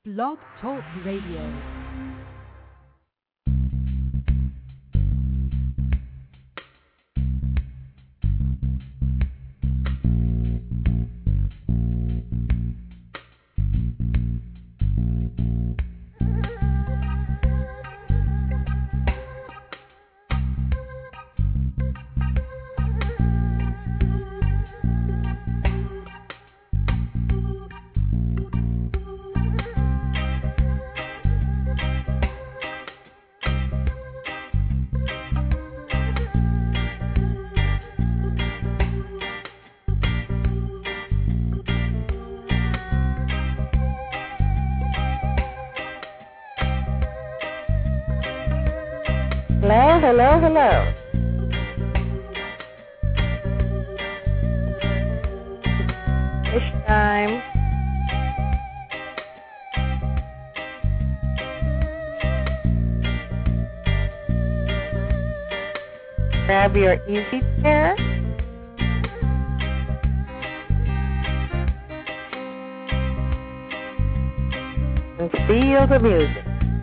Blog Talk Radio. Hello. It's time. Grab your easy chair. And feel the music.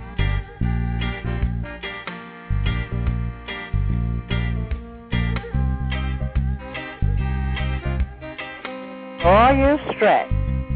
All your stress.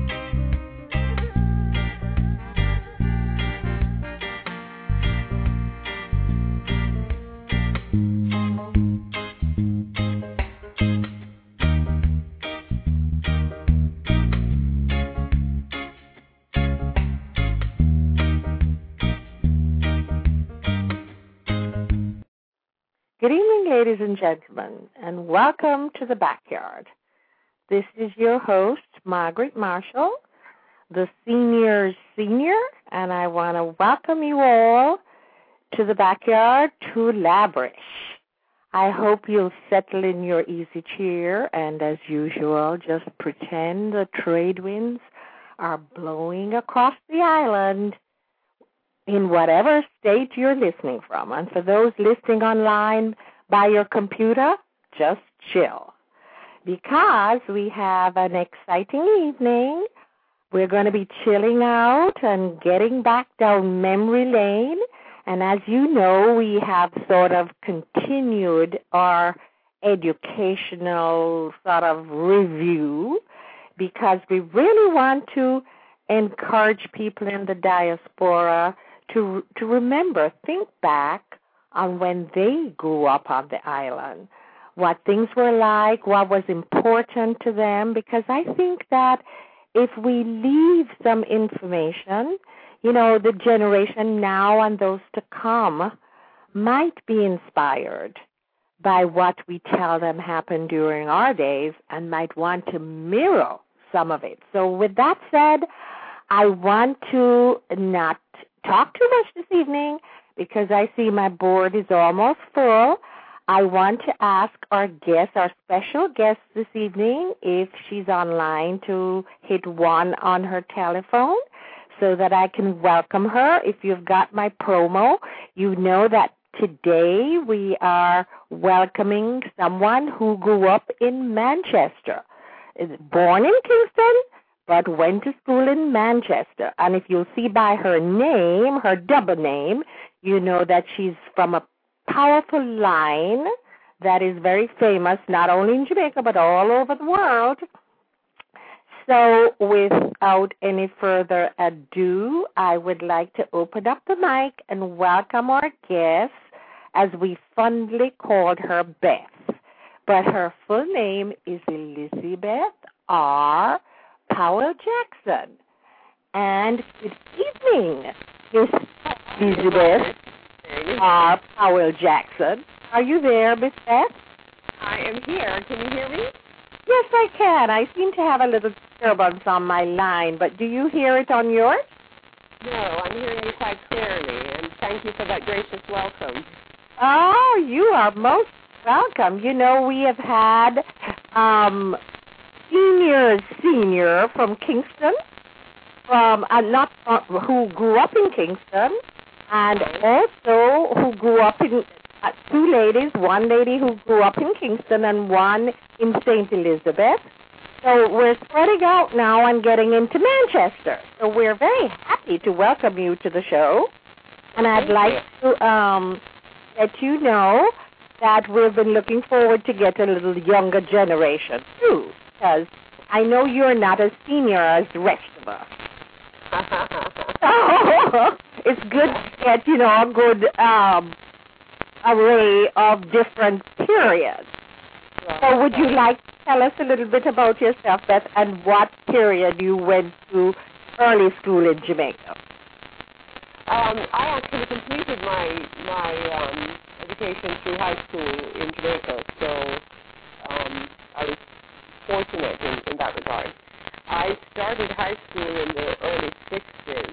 Good evening, ladies and gentlemen, and welcome to the backyard. This is your host, Margaret Marshall, the senior's senior, and I want to welcome you all to the backyard to Labrish. I hope you'll settle in your easy chair and, as usual, just pretend the trade winds are blowing across the island in whatever state you're listening from. And for those listening online by your computer, just chill. Because we have an exciting evening. We're going to be chilling out and getting back down memory lane. And as you know, we have sort of continued our educational sort of review because we really want to encourage people in the diaspora to remember, think back on when they grew up on the island, what things were like, what was important to them, because I think that if we leave some information, you know, the generation now and those to come might be inspired by what we tell them happened during our days and might want to mirror some of it. So with that said, I want to not talk too much this evening because I see my board is almost full. I want to ask our special guest this evening, if she's online, to hit 1 on her telephone so that I can welcome her. If you've got my promo, you know that today we are welcoming someone who grew up in Manchester, is born in Kingston, but went to school in Manchester. And if you'll see by her name, her double name, you know that she's from a powerful line that is very famous, not only in Jamaica, but all over the world. So without any further ado, I would like to open up the mic and welcome our guest, as we fondly called her Beth. But her full name is Elizabeth R. Powell Jackson. And good evening, Miss Elizabeth R. Powell Jackson. Are you there, Miss Beth? I am here. Can you hear me? Yes, I can. I seem to have a little disturbance on my line, but do you hear it on yours? No, I'm hearing you quite clearly, and thank you for that gracious welcome. Oh, you are most welcome. You know, we have had senior from Kingston, who grew up in Kingston, and also who grew up in, 2 ladies, one lady who grew up in Kingston and one in St. Elizabeth. So we're spreading out now and getting into Manchester. So we're very happy to welcome you to the show. And I'd like to let you know that we've been looking forward to get a little younger generation, too, because I know you're not as senior as the rest of us. So it's good to get, a good array of different periods. So would you like to tell us a little bit about yourself, Beth, and what period you went to early school in Jamaica? I actually completed my education through high school in Jamaica, so I was fortunate in that regard. I started high school in the early 60s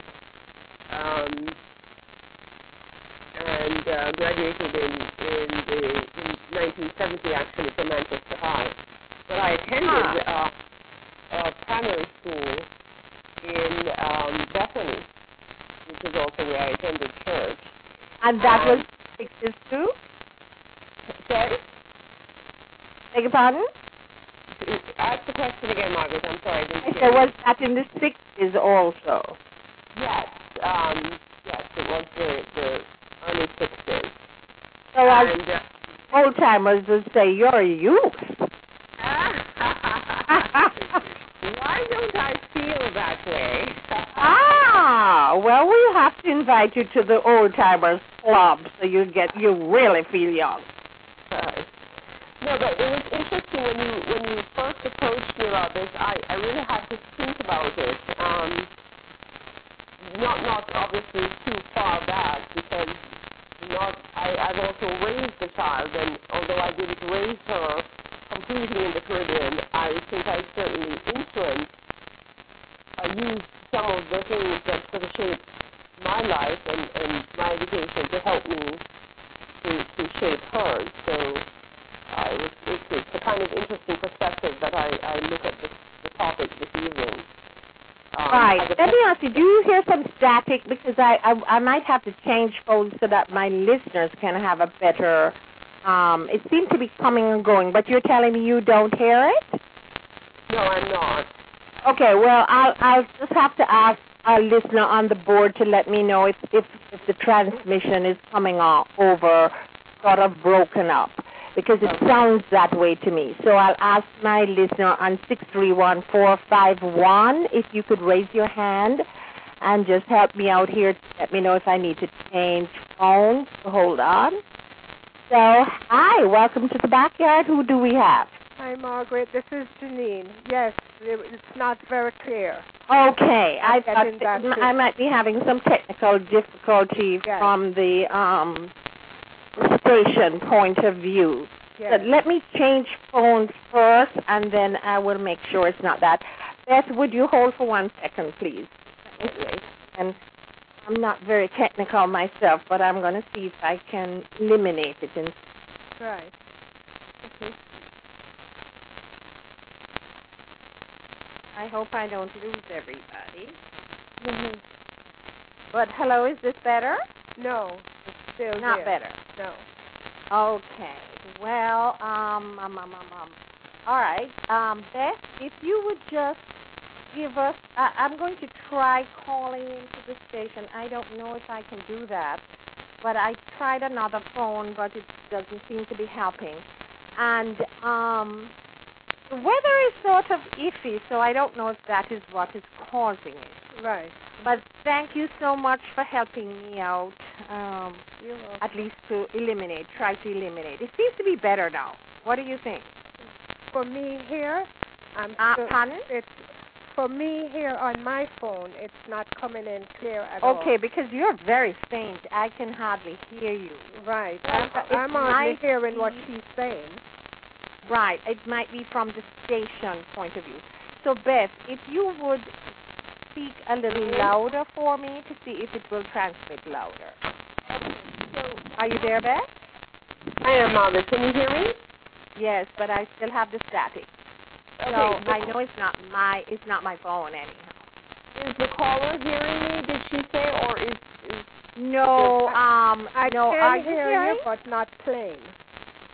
and graduated in 1970 actually from Manchester High. But I attended primary school in Bethany, which is also where I attended church. And that was 60s too? Sorry? Beg your pardon? Ask the question again, Margaret. I'm sorry. I didn't So was that in the 60s also? Yes. Yes, it was the early 60s. So as old-timers would say, you're a youth. Why don't I feel that way? Well, we'll have to invite you to the old-timers club so you really feel young. No, but it was interesting when you first approached me about this. I really had to think about it. Not obviously too far back because I've also raised a child, and although I didn't raise her completely in the Caribbean, I think I certainly influenced. I used some of the things that sort of shaped my life and my education to help me to shape hers. So it's a kind of interesting perspective that I look at the topic this evening. Right. Let me ask you, do you hear some static? Because I might have to change phones so that my listeners can have a better, it seems to be coming and going, but you're telling me you don't hear it? No, I'm not. Okay, well, I'll just have to ask our listener on the board to let me know if the transmission is coming over sort of broken up, because it sounds that way to me. So I'll ask my listener on 631-451 if you could raise your hand and just help me out here to let me know if I need to change phones. So hold on. So, hi, welcome to the backyard. Who do we have? Hi, Margaret. This is Janine. Yes, it's not very clear. Okay, I thought I might be having some technical difficulty from the station point of view. Yes. But let me change phones first, and then I will make sure it's not that. Beth, would you hold for 1 second, please? And I'm not very technical myself, but I'm going to see if I can eliminate it. Right. Okay. I hope I don't lose everybody. Mm-hmm. But hello, is this better? No, it's still not there. better. No. Okay. Well, all right. Beth, if you would just give us, I'm going to try calling into the station. I don't know if I can do that, but I tried another phone, but it doesn't seem to be helping. And the weather is sort of iffy, so I don't know if that is what is causing it. Right. But thank you so much for helping me out, at least to try to eliminate. It seems to be better now. What do you think? For me here, pardon? For me here on my phone, it's not coming in clear at all. Okay, because you're very faint. I can hardly hear you. Right. I'm only hearing what she's saying. Right. It might be from the station point of view. So, Beth, if you would speak a little louder for me to see if it will transmit louder. So, are you there, Beth? I am, Margaret. Can you hear me? Yes, but I still have the static. Okay. So I know it's not my phone anyhow. Is the caller hearing me? Did she say, or is no? I no. can hear you, but not plain.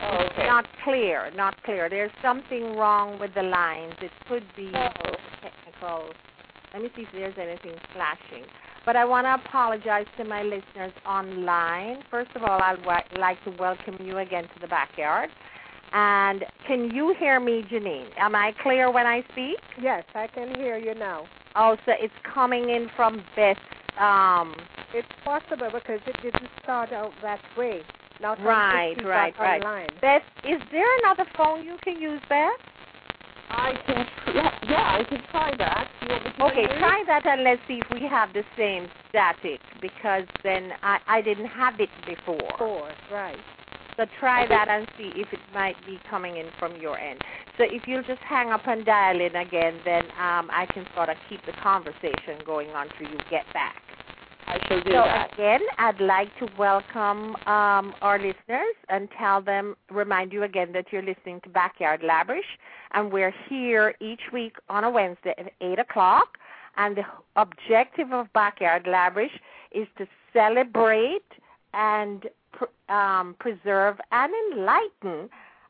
Oh, okay. Not clear. There's something wrong with the lines. It could be technical. Let me see if there's anything flashing. But I want to apologize to my listeners online. First of all, I'd like to welcome you again to the backyard. And can you hear me, Janine? Am I clear when I speak? Yes, I can hear you now. Oh, so it's coming in from Beth. It's possible because it didn't start out that way. Now, Right. Online. Beth, is there another phone you can use, Beth? I can, I can try that. Okay, try that and let's see if we have the same static because then I didn't have it before. Right. So try that and see if it might be coming in from your end. So if you'll just hang up and dial in again, then I can sort of keep the conversation going on till you get back. I shall do that. So again, I'd like to welcome our listeners and remind you again that you're listening to Backyard Labrish, and we're here each week on a Wednesday at 8 o'clock, and the objective of Backyard Labrish is to celebrate and preserve and enlighten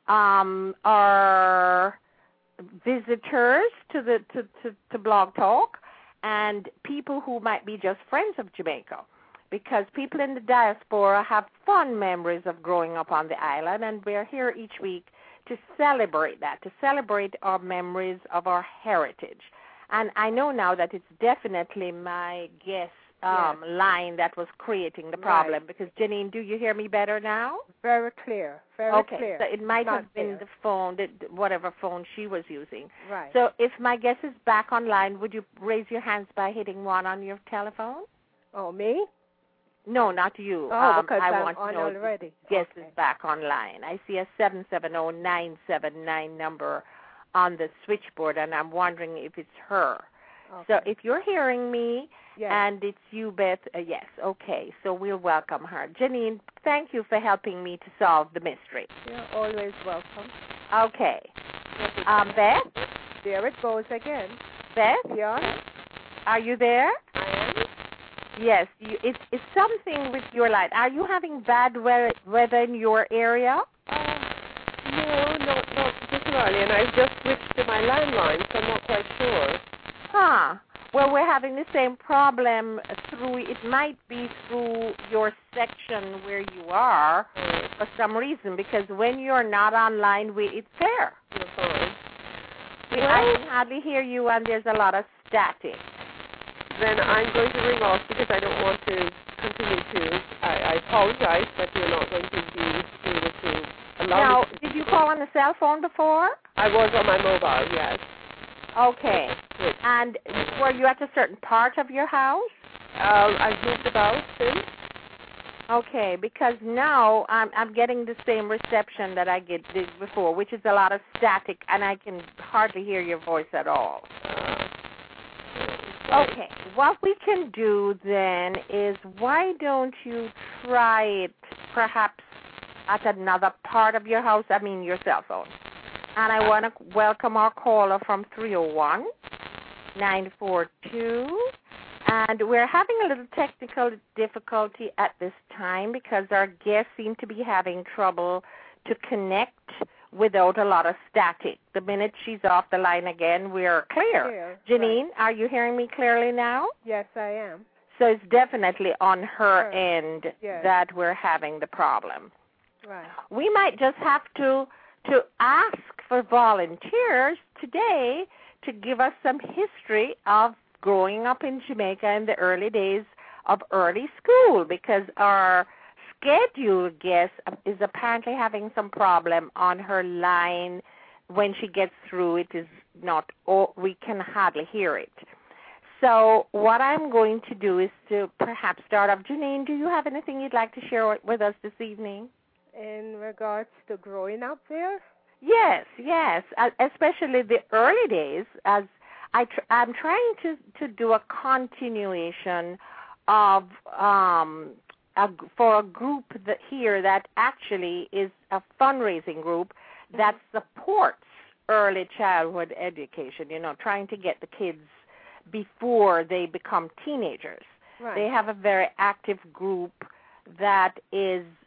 our visitors to Blog Talk and people who might be just friends of Jamaica, because people in the diaspora have fond memories of growing up on the island, and we're here each week to celebrate that, to celebrate our memories of our heritage. And I know now that it's definitely my guest line that was creating the problem, because, Janine, do you hear me better now? Very clear, clear. Okay, so it might have been the phone, whatever phone she was using. Right. So if my guest is back online, would you raise your hands by hitting 1 on your telephone? Oh, me? No, not you. Oh, because I I'm want on to know already. The guest is back online. I see a 770-979 number on the switchboard, and I'm wondering if it's her. Okay. So if you're hearing me and it's you, Beth, yes, okay. So we'll welcome her. Janine, thank you for helping me to solve the mystery. You're always welcome. Okay. Beth? There it goes again. Beth? Yeah? Are you there? I am. Yes. It's something with your line. Are you having bad weather in your area? No, not particularly. And I've just switched to my landline, so I'm not quite sure. Huh. Well, we're having the same problem it might be through your section where you are for some reason, because when you're not online, it's clear. You're fine. I can hardly hear you, and there's a lot of static. Then I'm going to ring off because I don't want to continue to. I apologize, but you're not going to be able to allow Now, me to. did you call on the cell phone before? I was on my mobile, yes. Okay. And were you at a certain part of your house? I've moved about since. Okay, because now I'm getting the same reception that I did before, which is a lot of static, and I can hardly hear your voice at all. Okay, what we can do then is, why don't you try it perhaps at another part of your house, your cell phone. And I want to welcome our caller from 301-942. And we're having a little technical difficulty at this time because our guests seem to be having trouble to connect without a lot of static. The minute she's off the line again, we're clear. Janine, are you hearing me clearly now? Yes, I am. So it's definitely on her end that we're having the problem. Right. We might just have to ask for volunteers today to give us some history of growing up in Jamaica in the early days of early school, because our scheduled guest is apparently having some problem on her line. When she gets through, it is not, we can hardly hear it. So what I'm going to do is to perhaps start off. Janine, do you have anything you'd like to share with us this evening? In regards to growing up there? Yes, especially the early days, as I'm trying to do a continuation of for a group here that actually is a fundraising group that supports early childhood education, trying to get the kids before they become teenagers. Right. They have a very active group that is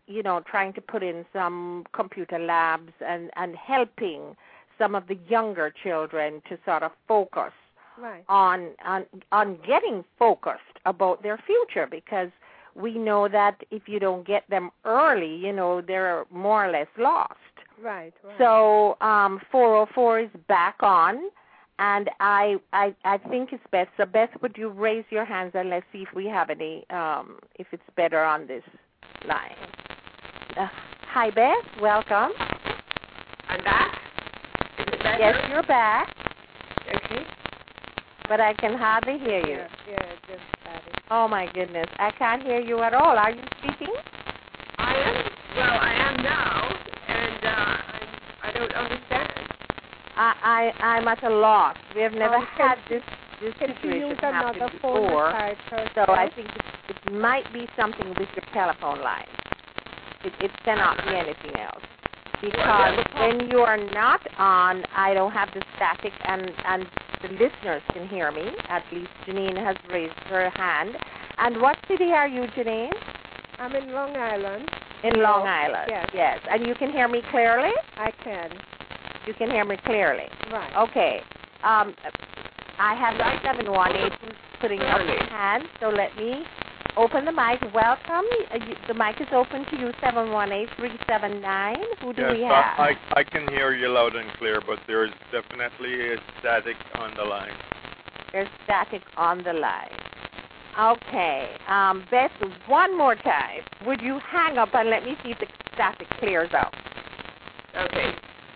trying to put in some computer labs and helping some of the younger children to sort of focus on getting focused about their future, because we know that if you don't get them early, they're more or less lost. Right. So 404 is back on, and I think it's Beth. So Beth, would you raise your hands and let's see if we have any, if it's better on this line. Hi, Beth. Welcome. I'm back. Is it better? Yes, you're back. Okay. But I can hardly hear you. Yeah, just started. Oh, my goodness. I can't hear you at all. Are you speaking? I am. Well, I am now, and I don't understand. I'm at a loss. We have never had this Can you use situation happen another phone before. besides So I think it might be something with your telephone line. It cannot be anything else. Because when you are not on, I don't have the static, and the listeners can hear me. At least Janine has raised her hand. And what city are you, Janine? I'm in Long Island. In Long Island. Yes. And you can hear me clearly? I can. You can hear me clearly. Right. Okay. I have 718 who's putting up his hand, so let me open the mic. Welcome. The mic is open to you, 718-379. Who do we have? I can hear you loud and clear, but there is definitely a static on the line. There's static on the line. Okay. Beth, one more time. Would you hang up and let me see if the static clears out? Okay.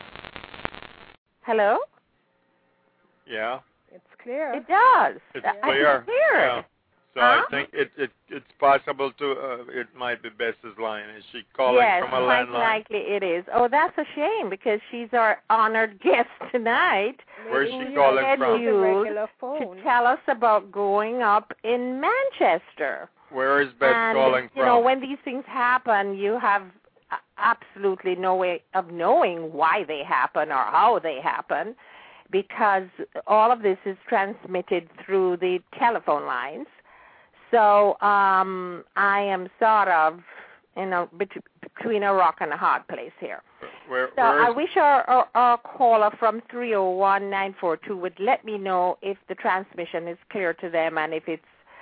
Hello? Yeah. It's clear. It does. It's I clear. can hear it. Yeah. So I think it's possible to, it might be Beth's line. Is she calling from a landline? Yes, quite likely it is. Oh, that's a shame, because she's our honored guest tonight. Where's she calling from? To tell us about growing up in Manchester. Where is Beth calling from? When these things happen, you have absolutely no way of knowing why they happen or how they happen, because all of this is transmitted through the telephone lines. So I am sort of, between a rock and a hard place here. I wish our caller from 301-942 would let me know if the transmission is clear to them and if it's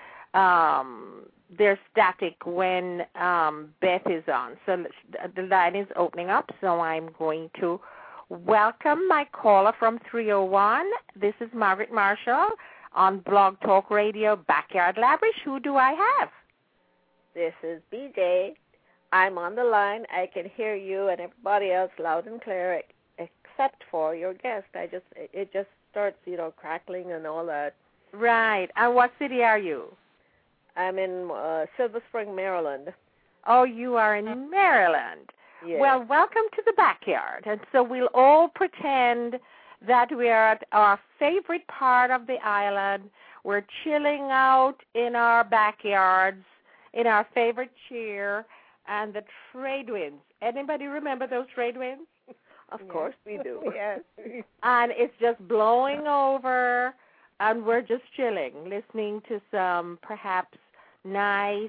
they're static when Beth is on. So the line is opening up, so I'm going to welcome my caller from 301. This is Margaret Marshall on Blog Talk Radio, Backyard Lavish. Who do I have? This is BJ. I'm on the line. I can hear you and everybody else loud and clear, except for your guest. It just starts, crackling and all that. Right. And what city are you? I'm in Silver Spring, Maryland. Oh, you are in Maryland. Yes. Well, welcome to the backyard. And so we'll all pretend that we are at our favorite part of the island. We're chilling out in our backyards, in our favorite chair, and the trade winds. Anybody remember those trade winds? Of course we do. Yes. And it's just blowing over, and we're just chilling, listening to some perhaps nice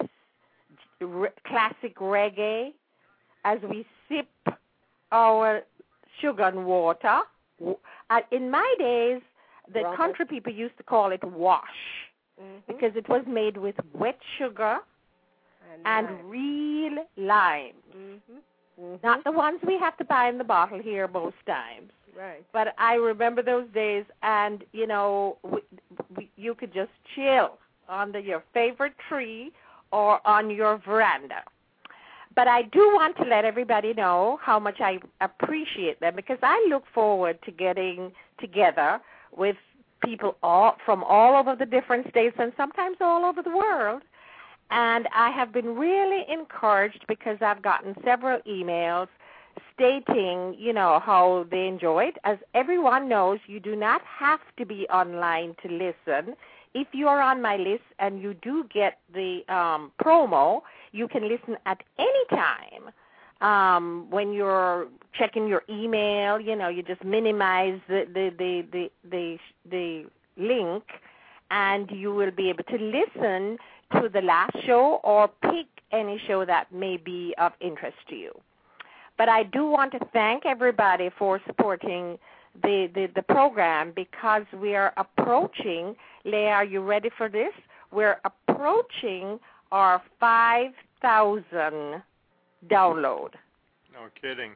classic reggae as we sip our sugar and water. In my days, the country people used to call it wash because it was made with wet sugar and real lime. Not the ones we have to buy in the bottle here most times. Right. But I remember those days, and, you could just chill under your favorite tree or on your veranda. But I do want to let everybody know how much I appreciate them, because I look forward to getting together with people from all over the different states and sometimes all over the world. And I have been really encouraged because I've gotten several emails stating, how they enjoy it. As everyone knows, you do not have to be online to listen. If you are on my list and you do get the promo, you can listen at any time. When you're checking your email, you just minimize the link, and you will be able to listen to the last show or pick any show that may be of interest to you. But I do want to thank everybody for supporting the program, because we are approaching, Leah, are you ready for this? We're approaching our 5,000 download. No kidding.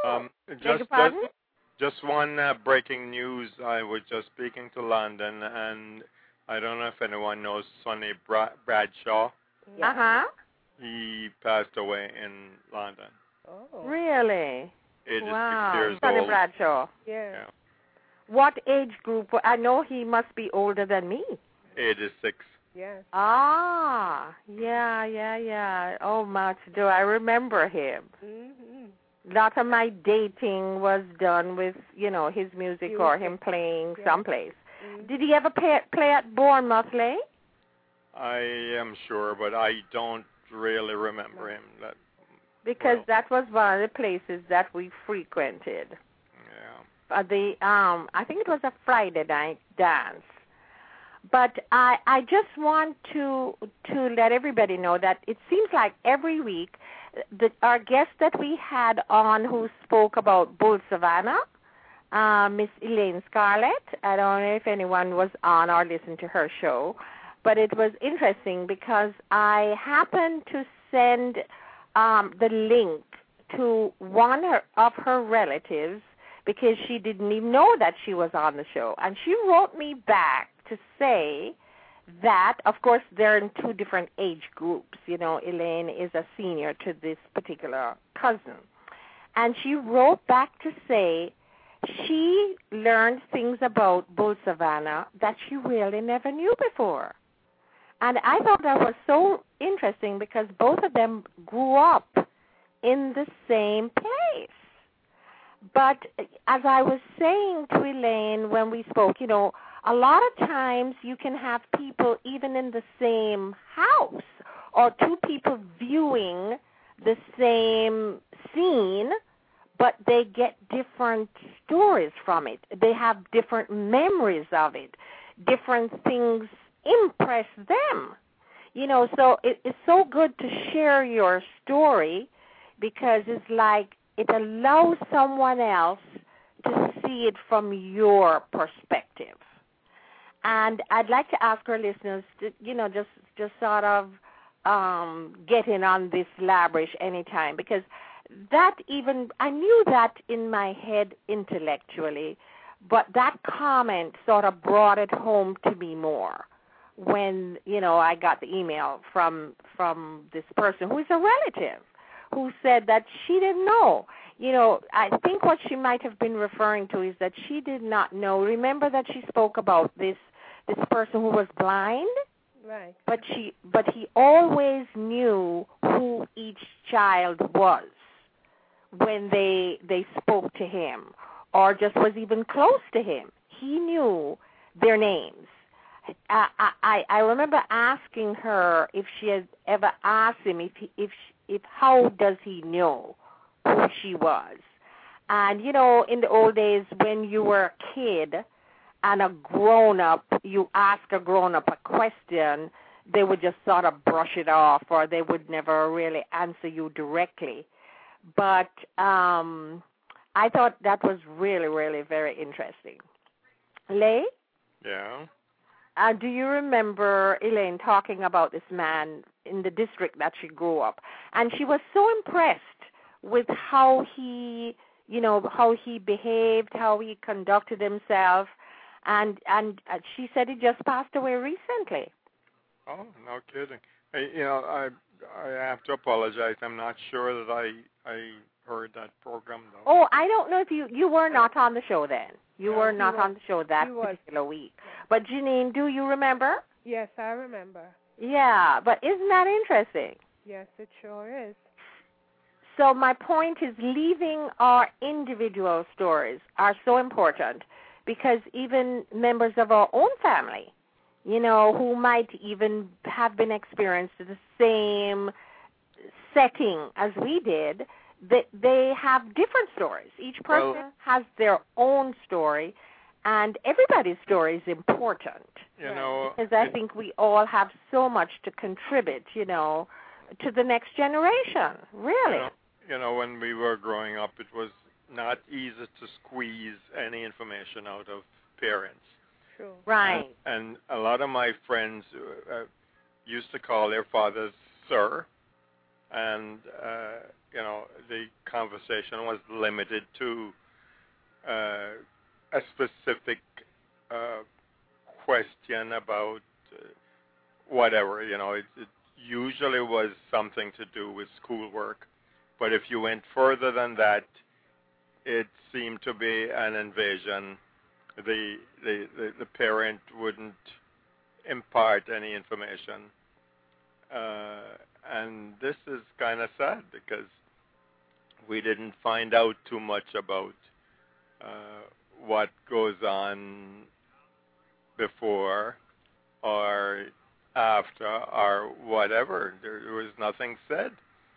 Just one breaking news. I was just speaking to London, and I don't know if anyone knows Sonny Bradshaw. Uh-huh. He passed away in London. Oh. Really? 86 wow. years Sonny old. Bradshaw. Yeah. What age group? I know he must be older than me. 86. Yes. Ah, yeah. Oh, much do I remember him. Mm-hmm. A lot of my dating was done with, his music or him playing someplace. Mm-hmm. Did he ever play at Bournemouth, Leigh? I am sure, but I don't really remember him. Because that was one of the places that we frequented. Yeah. I think it was a Friday night dance. But I just want to let everybody know that it seems like every week our guest that we had on who spoke about Bull Savannah, Miss Elaine Scarlett, I don't know if anyone was on or listened to her show, but it was interesting because I happened to send the link to one of her relatives because she didn't even know that she was on the show. And she wrote me back to say that, of course, they're in two different age groups. Elaine is a senior to this particular cousin. And she wrote back to say she learned things about Bull Savannah that she really never knew before. And I thought that was so interesting because both of them grew up in the same place. But as I was saying to Elaine when we spoke, a lot of times you can have people even in the same house or two people viewing the same scene, but they get different stories from it. They have different memories of it. Different things impress them. So it's so good to share your story because it's like it allows someone else to see it from your perspective. And I'd like to ask our listeners to, just sort of get in on this Labrish anytime because I knew that in my head intellectually, but that comment sort of brought it home to me more when, I got the email from this person who is a relative who said that she didn't know. I think what she might have been referring to is that she did not know. Remember that she spoke about this person who was blind? Right. But he always knew who each child was when they spoke to him or just was even close to him. He knew their names. I remember asking her if she had ever asked him if how does he know who she was. And, in the old days when you were a kid and a grown-up, you ask a grown-up a question, they would just sort of brush it off or they would never really answer you directly. But I thought that was really, really very interesting. Leigh? Yeah. Do you remember Elaine talking about this man in the district that she grew up? And she was so impressed with how he behaved, how he conducted himself. And she said he just passed away recently. Oh, no kidding. I have to apologize. I'm not sure that I heard that program, though. Oh, I don't know if you were not on the show then. You were not on the show that particular week. But, Janine, do you remember? Yes, I remember. Yeah, but isn't that interesting? Yes, it sure is. So my point is leaving our individual stories are so important because even members of our own family, who might even have been experienced the same setting as we did, they have different stories. Each person has their own story, And everybody's story is important. You know, because I think we all have so much to contribute, to the next generation, really. You know, when we were growing up, it was not easy to squeeze any information out of parents. True. Right. And a lot of my friends used to call their fathers sir, and the conversation was limited to a specific question about whatever. It usually was something to do with schoolwork, but if you went further than that, it seemed to be an invasion. The parent wouldn't impart any information, and this is kind of sad because we didn't find out too much about what goes on before or after or whatever. There was nothing said.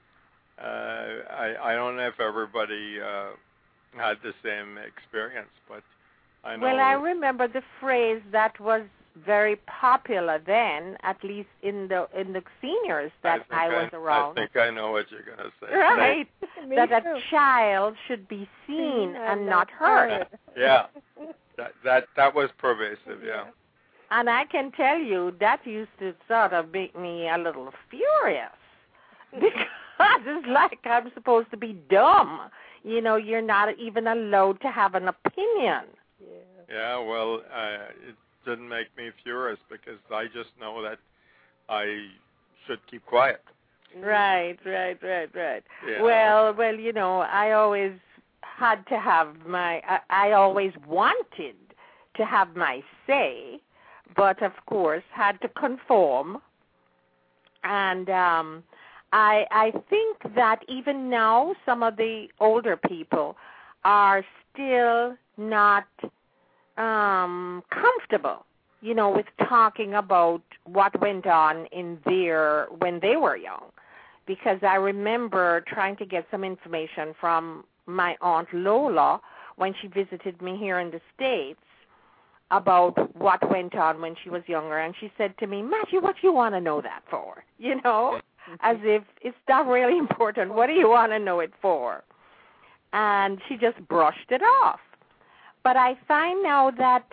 I don't know if everybody had the same experience, but I know. Well, I remember the phrase that was very popular then, at least in the seniors that I was around. I think I know what you're going to say. Right. that too. a child should be seen and not heard. Yeah. That was pervasive, yeah. And I can tell you that used to sort of make me a little furious because it's like I'm supposed to be dumb. You're not even allowed to have an opinion. Yeah, well, it didn't make me furious because I just know that I should keep quiet. Right. Yeah. Well, I always had to have I always wanted to have my say, but of course had to conform. And I think that even now some of the older people are still not comfortable, with talking about what went on when they were young. Because I remember trying to get some information from my Aunt Lola when she visited me here in the States about what went on when she was younger. And she said to me, Matthew, what do you want to know that for? As if it's not really important. What do you want to know it for? And she just brushed it off. But I find now that,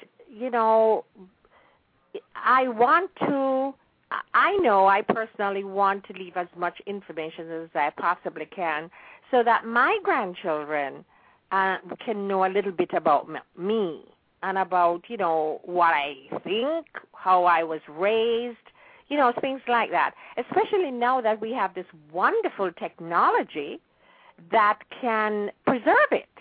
I personally want to leave as much information as I possibly can so that my grandchildren can know a little bit about me and about, what I think, how I was raised, things like that. Especially now that we have this wonderful technology that can preserve it.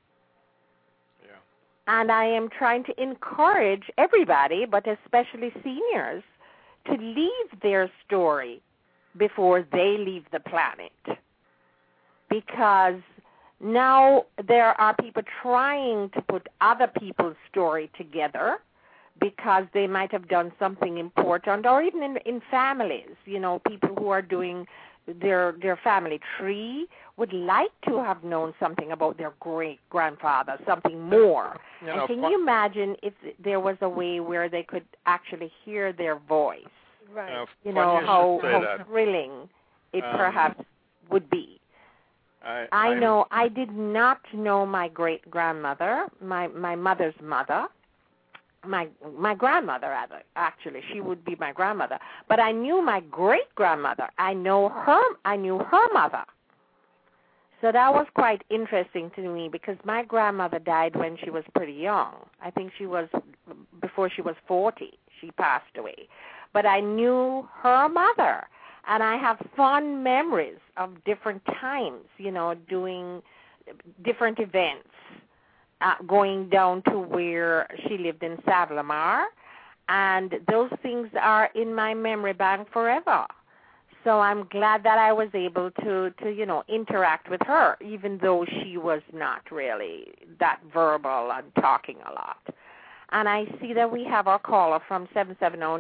And I am trying to encourage everybody, but especially seniors, to leave their story before they leave the planet. Because now there are people trying to put other people's story together because they might have done something important, or even in families, people who are doing their family tree would like to have known something about their great-grandfather, something more. And can you imagine if there was a way where they could actually hear their voice? Right. How thrilling it perhaps would be. I know I did not know my great-grandmother, my mother's mother. My grandmother, actually, she would be my grandmother. But I knew my great-grandmother. I knew her mother. So that was quite interesting to me because my grandmother died when she was pretty young. I think before she was 40, she passed away. But I knew her mother, and I have fond memories of different times, doing different events. Going down to where she lived in Saint-Lamar, and those things are in my memory bank forever. So I'm glad that I was able to interact with her, even though she was not really that verbal and talking a lot. And I see that we have our caller from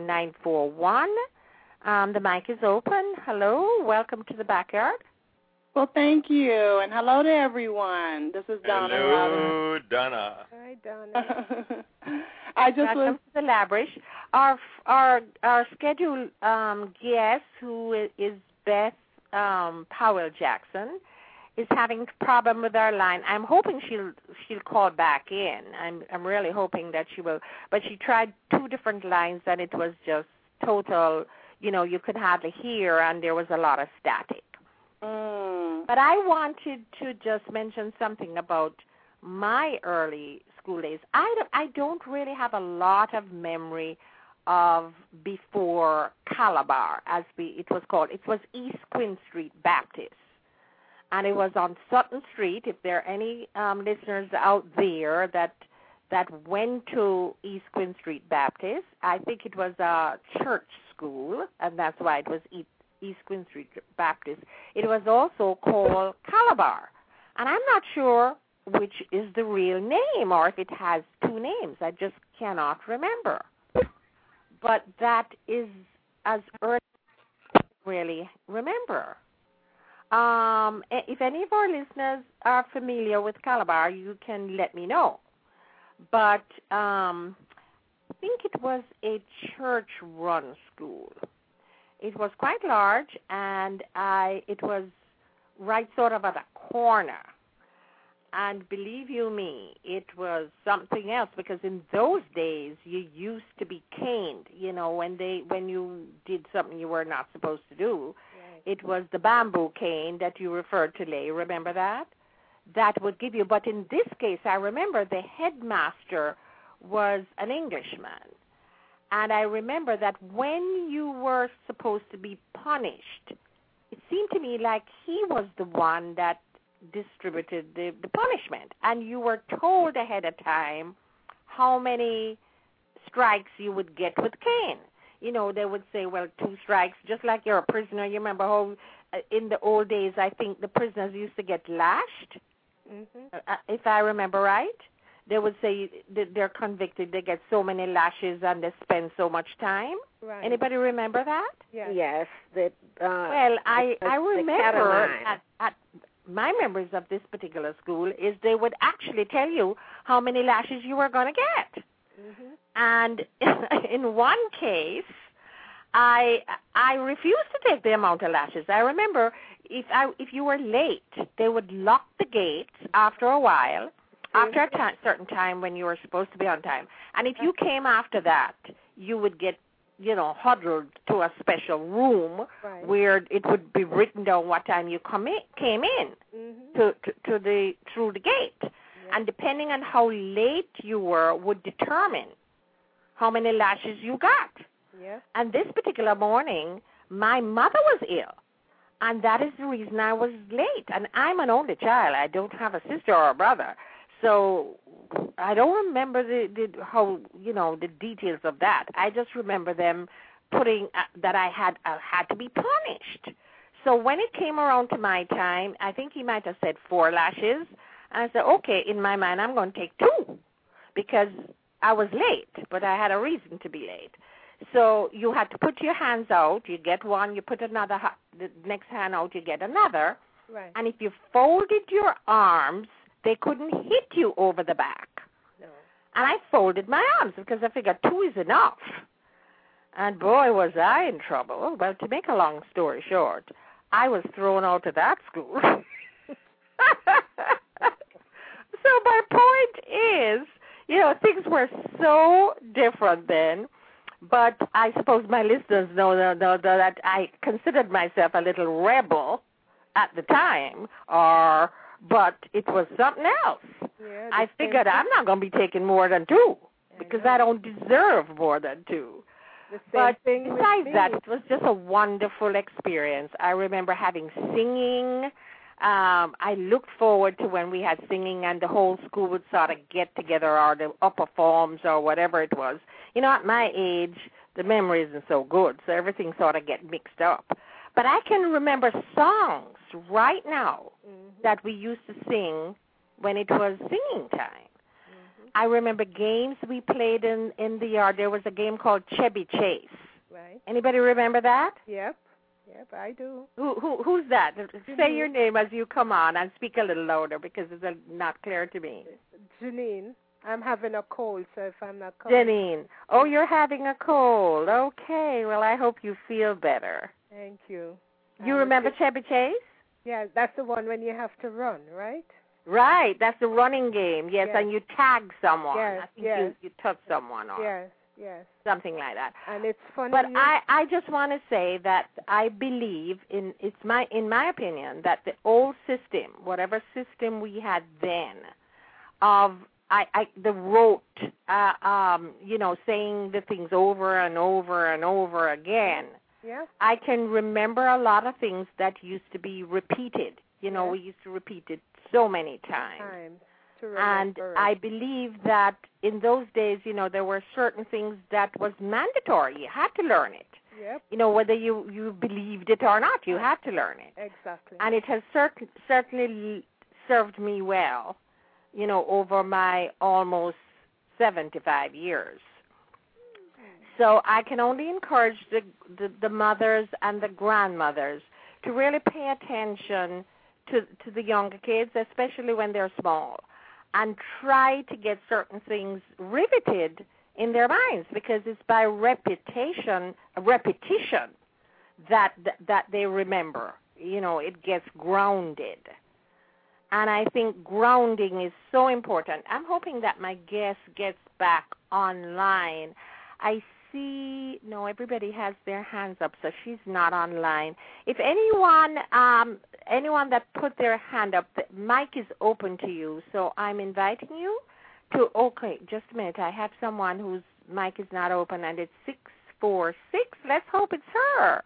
770-941. The mic is open. Hello, welcome to the backyard. Well, thank you, and hello to everyone. This is Donna. Hello, Donna. Hi, Donna. I just Welcome to the Labrish. Our scheduled guest, who is Beth Powell Jackson, is having a problem with our line. I'm hoping she'll call back in. I'm really hoping that she will. But she tried 2 different lines, and it was just total. You could hardly hear, and there was a lot of static. But I wanted to just mention something about my early school days. I don't really have a lot of memory of before Calabar, as it was called. It was East Quinn Street Baptist, and it was on Sutton Street. If there are any listeners out there that went to East Quinn Street Baptist, I think it was a church school, and that's why it was East Quinn Street Baptist. It was also called Calabar, and I'm not sure which is the real name or if it has 2 names. I just cannot remember. But that is as early as I really remember. If any of our listeners are familiar with Calabar, you can let me know. But I think it was a church-run school. It was quite large, and it was right sort of at a corner. And believe you me, it was something else, because in those days you used to be caned. When you did something you were not supposed to do. Right. It was the bamboo cane that you referred to, Lay. Remember that? That would give you. But in this case, I remember the headmaster was an Englishman. And I remember that when you were supposed to be punished, it seemed to me like he was the one that distributed the punishment. And you were told ahead of time how many strikes you would get with cane. They would say, 2 strikes, just like you're a prisoner. You remember how in the old days, I think the prisoners used to get lashed, if I remember right. They would say that they're convicted, they get so many lashes and they spend so much time. Right. Anybody remember that? Yes. I remember at my memories of this particular school is they would actually tell you how many lashes you were going to get. And in one case, I refused to take the amount of lashes. I remember if you were late, they would lock the gates after a while. After a certain time when you were supposed to be on time. And if you came after that, you would get, huddled to a special room where it would be written down what time you came in through the gate. Yeah. And depending on how late you were would determine how many lashes you got. Yeah. And this particular morning, my mother was ill. And that is the reason I was late. And I'm an only child. I don't have a sister or a brother. So I don't remember the details of that. I just remember them putting that I had to be punished. So when it came around to my time, I think he might have said 4 lashes. And I said, okay, in my mind, I'm going to take 2 because I was late, but I had a reason to be late. So you had to put your hands out. You get one, you put another, the next hand out, you get another. Right. And if you folded your arms, they couldn't hit you over the back. No. And I folded my arms because I figured 2 is enough. And boy, was I in trouble. Well, to make a long story short, I was thrown out of that school. So my point is, things were so different then. But I suppose my listeners know that I considered myself a little rebel at the time, but it was something else. Yeah, I figured I'm not going to be taking more than 2 because I don't deserve more than 2. But besides that, it was just a wonderful experience. I remember having singing. I looked forward to when we had singing and the whole school would sort of get together, or the upper forms or whatever it was. At my age, the memory isn't so good, so everything sort of get mixed up. But I can remember songs right now that we used to sing when it was singing time. I remember games we played in the yard. There was a game called Chevy Chase. Right. Anybody remember that? Yep. Yep, I do. Who's that? Say your name as you come on and speak a little louder because it's not clear to me. Janine. I'm having a cold, so if I'm not coming. Janine. Oh, you're having a cold. Okay. Well, I hope you feel better. Thank you. You remember Chevy Chase? Yeah, that's the one when you have to run, right? Right. That's the running game. Yes, Yes. and you tag someone. Yes, I think yes. you touch someone or Yes. something like that. And it's funny. But I just want to say that I believe in my opinion that the old system, whatever system we had then, of the rote, saying the things over and over and over again. Yeah. I can remember a lot of things that used to be repeated. We used to repeat it so many times. And I believe that in those days, there were certain things that was mandatory. You had to learn it. Yep. Whether you believed it or not, you had to learn it. Exactly. And it has certainly served me well, over my almost 75 years. So I can only encourage the mothers and the grandmothers to really pay attention to the younger kids, especially when they're small, and try to get certain things riveted in their minds, because it's by repetition that they remember. It gets grounded. And I think grounding is so important. I'm hoping that my guest gets back online. I see, no, everybody has their hands up, so she's not online. If anyone that put their hand up, the mic is open to you, so I'm inviting you to, okay, just a minute. I have someone whose mic is not open, and it's 646. Let's hope it's her.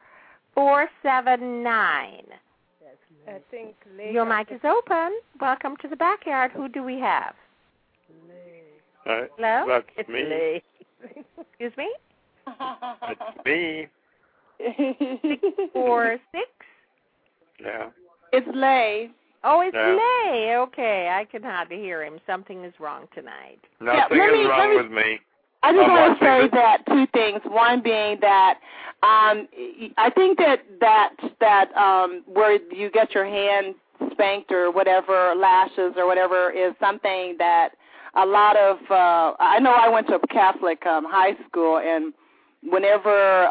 479. I think your mic is open. Welcome to the backyard. Who do we have? Hello? That's it's me. Lee. Excuse me? It's me. 646? Yeah. It's Lay. Oh, it's Yeah. Lay. Okay, I can hardly hear him. Something is wrong tonight. Nothing is wrong with me. I just want to say that two things. One being that I think that where you get your hand spanked or whatever, lashes or whatever, is something that a lot of I know I went to a Catholic high school, and whenever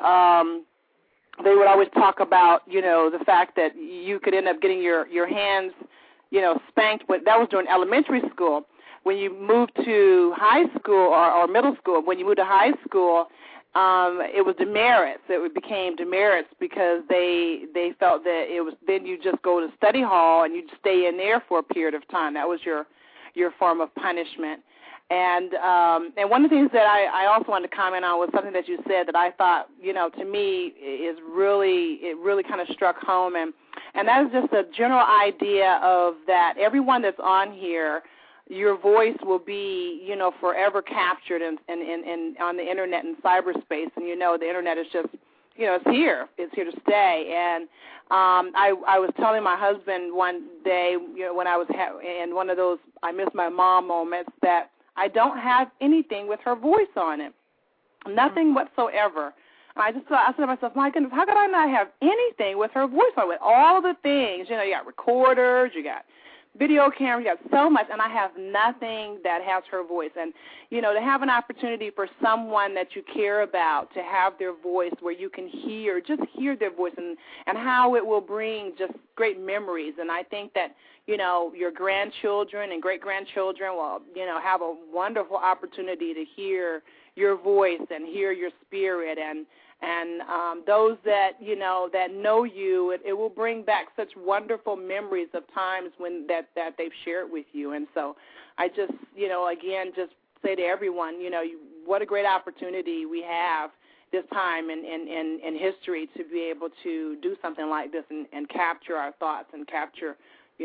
they would always talk about, the fact that you could end up getting your hands, spanked. But that was during elementary school. When you moved to high school or middle school, when you moved to high school, it was demerits. It became demerits because they felt that it was, then you just go to study hall and you'd stay in there for a period of time. That was your form of punishment. And one of the things that I also wanted to comment on was something that you said that I thought, to me it really kind of struck home, and that is just a general idea of that everyone that's on here, your voice will be, forever captured in on the internet and cyberspace. And the internet is just, it's here to stay. And I was telling my husband one day, when I was in one of those I miss my mom moments, that I don't have anything with her voice on it, nothing whatsoever. I said to myself, my goodness, how could I not have anything with her voice on it? With all the things, you got recorders, you got video cameras, you got so much, and I have nothing that has her voice. And, to have an opportunity for someone that you care about to have their voice where you can just hear their voice and how it will bring just great memories. And I think that, your grandchildren and great-grandchildren will, have a wonderful opportunity to hear your voice and hear your spirit, and those that that know you, it will bring back such wonderful memories of times when that they've shared with you. And so I just again just say to everyone, what a great opportunity we have this time in history to be able to do something like this and capture our thoughts and capture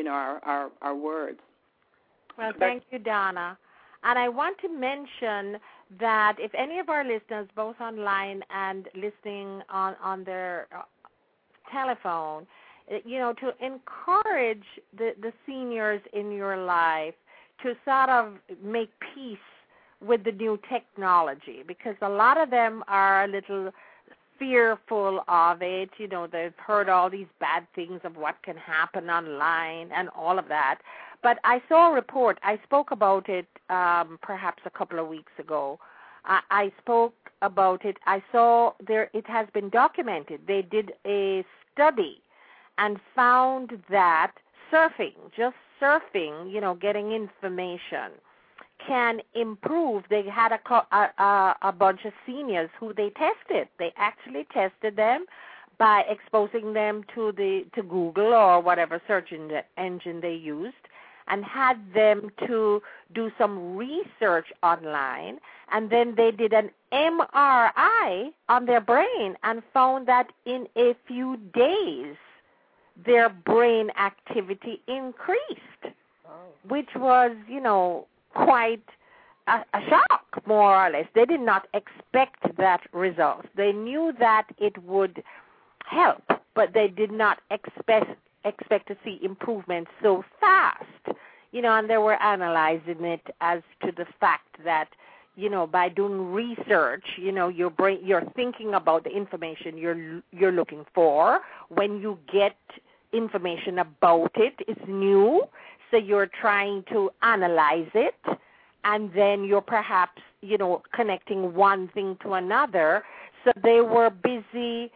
our words. Well, thank you, Donna. And I want to mention that if any of our listeners, both online and listening on their telephone, to encourage the seniors in your life to sort of make peace with the new technology, because a lot of them are a little fearful of it. You know, they've heard all these bad things of what can happen online and all of that. But I saw a report. I spoke about it perhaps a couple of weeks ago. I spoke about it. I saw it has been documented. They did a study and found that just surfing, you know, getting information can improve. They had a bunch of seniors who they tested. They actually tested them by exposing them to Google or whatever search engine they used, and had them to do some research online, and then they did an MRI on their brain and found that in a few days their brain activity increased, which was, you know, quite a shock, more or less. They did not expect that result. They knew that it would help, but they did not expect to see improvement so fast. You know, and they were analyzing it as to the fact that, you know, by doing research, you know, your brain, you're thinking about the information you're looking for. When you get information about it, it's new, so you're trying to analyze it, and then you're perhaps, you know, connecting one thing to another. So they were busy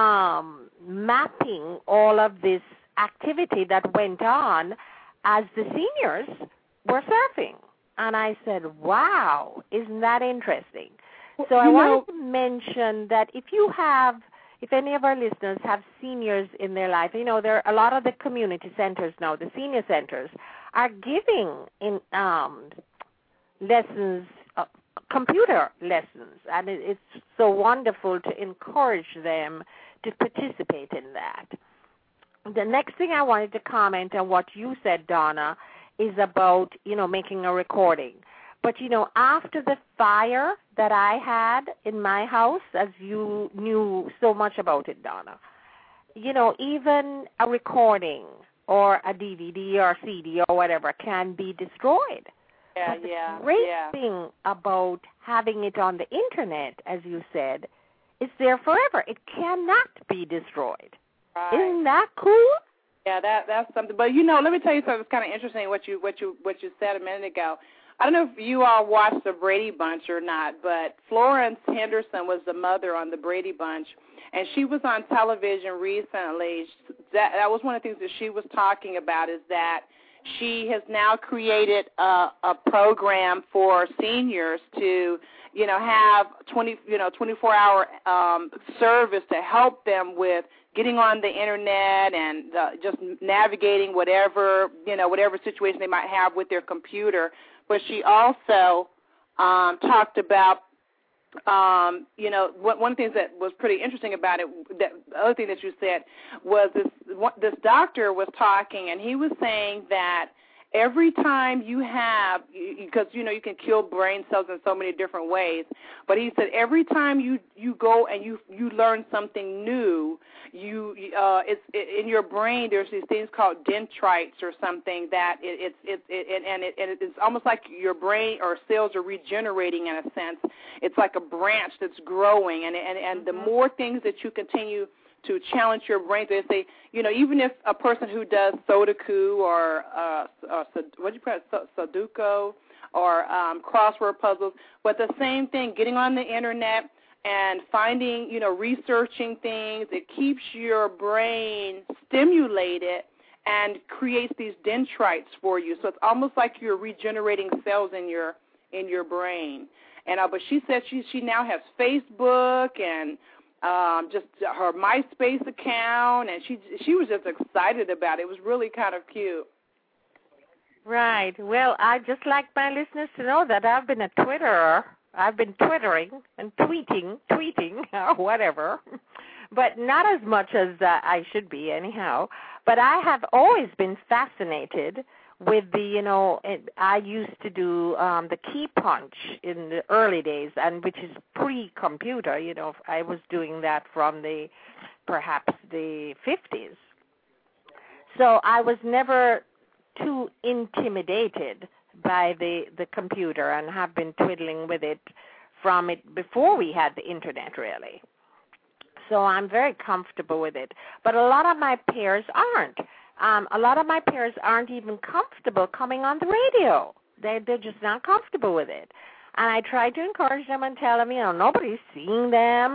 mapping all of this activity that went on as the seniors were surfing. And I said, wow, isn't that interesting? So I wanted to mention that if any of our listeners have seniors in their life, you know, there are a lot of the community centers now, the senior centers, are giving in lessons, computer lessons, and it's so wonderful to encourage them to participate in that. The next thing I wanted to comment on what you said, Donna, is about, you know, making a recording. But, you know, after the fire that I had in my house, as you knew so much about it, Donna, you know, even a recording or a DVD or CD or whatever can be destroyed. But the great thing about having it on the Internet, as you said, it's there forever. It cannot be destroyed. Right. Isn't that cool? Yeah, that's something. But you know, let me tell you something that's kind of interesting. What you said a minute ago. I don't know if you all watched the Brady Bunch or not, but Florence Henderson was the mother on the Brady Bunch, and she was on television recently. That was one of the things that she was talking about, is that she has now created a program for seniors to, you know, have 24-hour service to help them with getting on the Internet and just navigating whatever situation they might have with their computer. But she also talked about, you know, one of the things that was pretty interesting about it, the other thing that you said was this doctor was talking, and he was saying that every time you have, because, you know, you can kill brain cells in so many different ways, but he said every time you go and you learn something new, it's in your brain, there's these things called dendrites or something that it's almost like your brain or cells are regenerating in a sense. It's like a branch that's growing, and the more things that you continue to challenge your brain. They say, you know, even if a person who does Sudoku or Sudoku or crossword puzzles, but the same thing, getting on the Internet and finding, you know, researching things, it keeps your brain stimulated and creates these dendrites for you. So it's almost like you're regenerating cells in your brain. And but she said she now has Facebook and just her MySpace account, and she was just excited about it. It was really kind of cute. Right. Well, I'd just like my listeners to know that I've been a Twitterer. I've been twittering and tweeting, or whatever, but not as much as I should be anyhow. But I have always been fascinated with the, you know, I used to do the key punch in the early days, and which is pre-computer, you know. I was doing that from perhaps the 50s. So I was never too intimidated by the computer, and have been twiddling with it from it before we had the Internet, really. So I'm very comfortable with it. But a lot of my peers aren't. A lot of my peers aren't even comfortable coming on the radio. They're just not comfortable with it. And I try to encourage them and tell them, nobody's seeing them.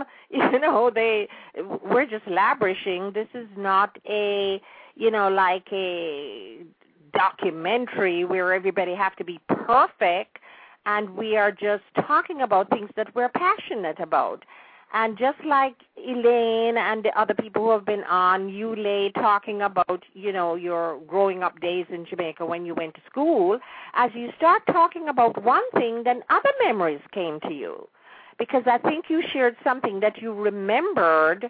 We're just lavishing. This is not a, like a documentary where everybody have to be perfect. And we are just talking about things that we're passionate about. And just like Elaine and the other people who have been on, you lay talking about, your growing up days in Jamaica when you went to school, as you start talking about one thing, then other memories came to you. Because I think you shared something that you remembered.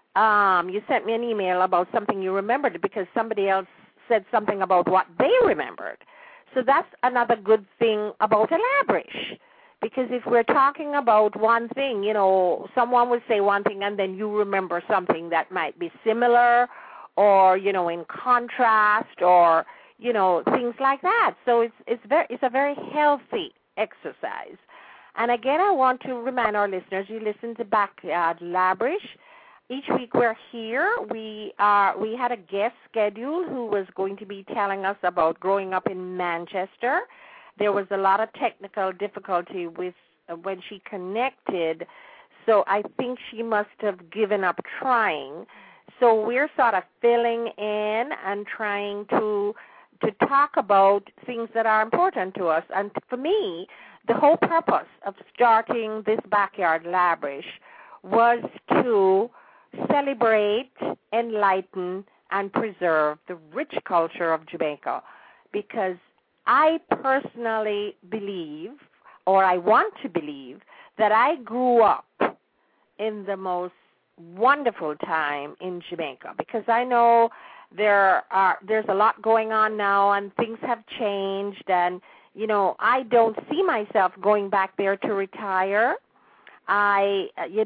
You sent me an email about something you remembered because somebody else said something about what they remembered. So that's another good thing about a Labrish. Because if we're talking about one thing, someone would say one thing and then you remember something that might be similar or, in contrast or, things like that. So it's a very healthy exercise. And again, I want to remind our listeners, you listen to Backyard Labrish. Each week we're here. We had a guest scheduled who was going to be telling us about growing up in Manchester. There was a lot of technical difficulty with when she connected, so I think she must have given up trying. So we're sort of filling in and trying to talk about things that are important to us. And for me, the whole purpose of starting this Backyard Labrish was to celebrate, enlighten, and preserve the rich culture of Jamaica, because I personally believe, or I want to believe, that I grew up in the most wonderful time in Jamaica, because I know there's a lot going on now and things have changed, and I don't see myself going back there to retire. I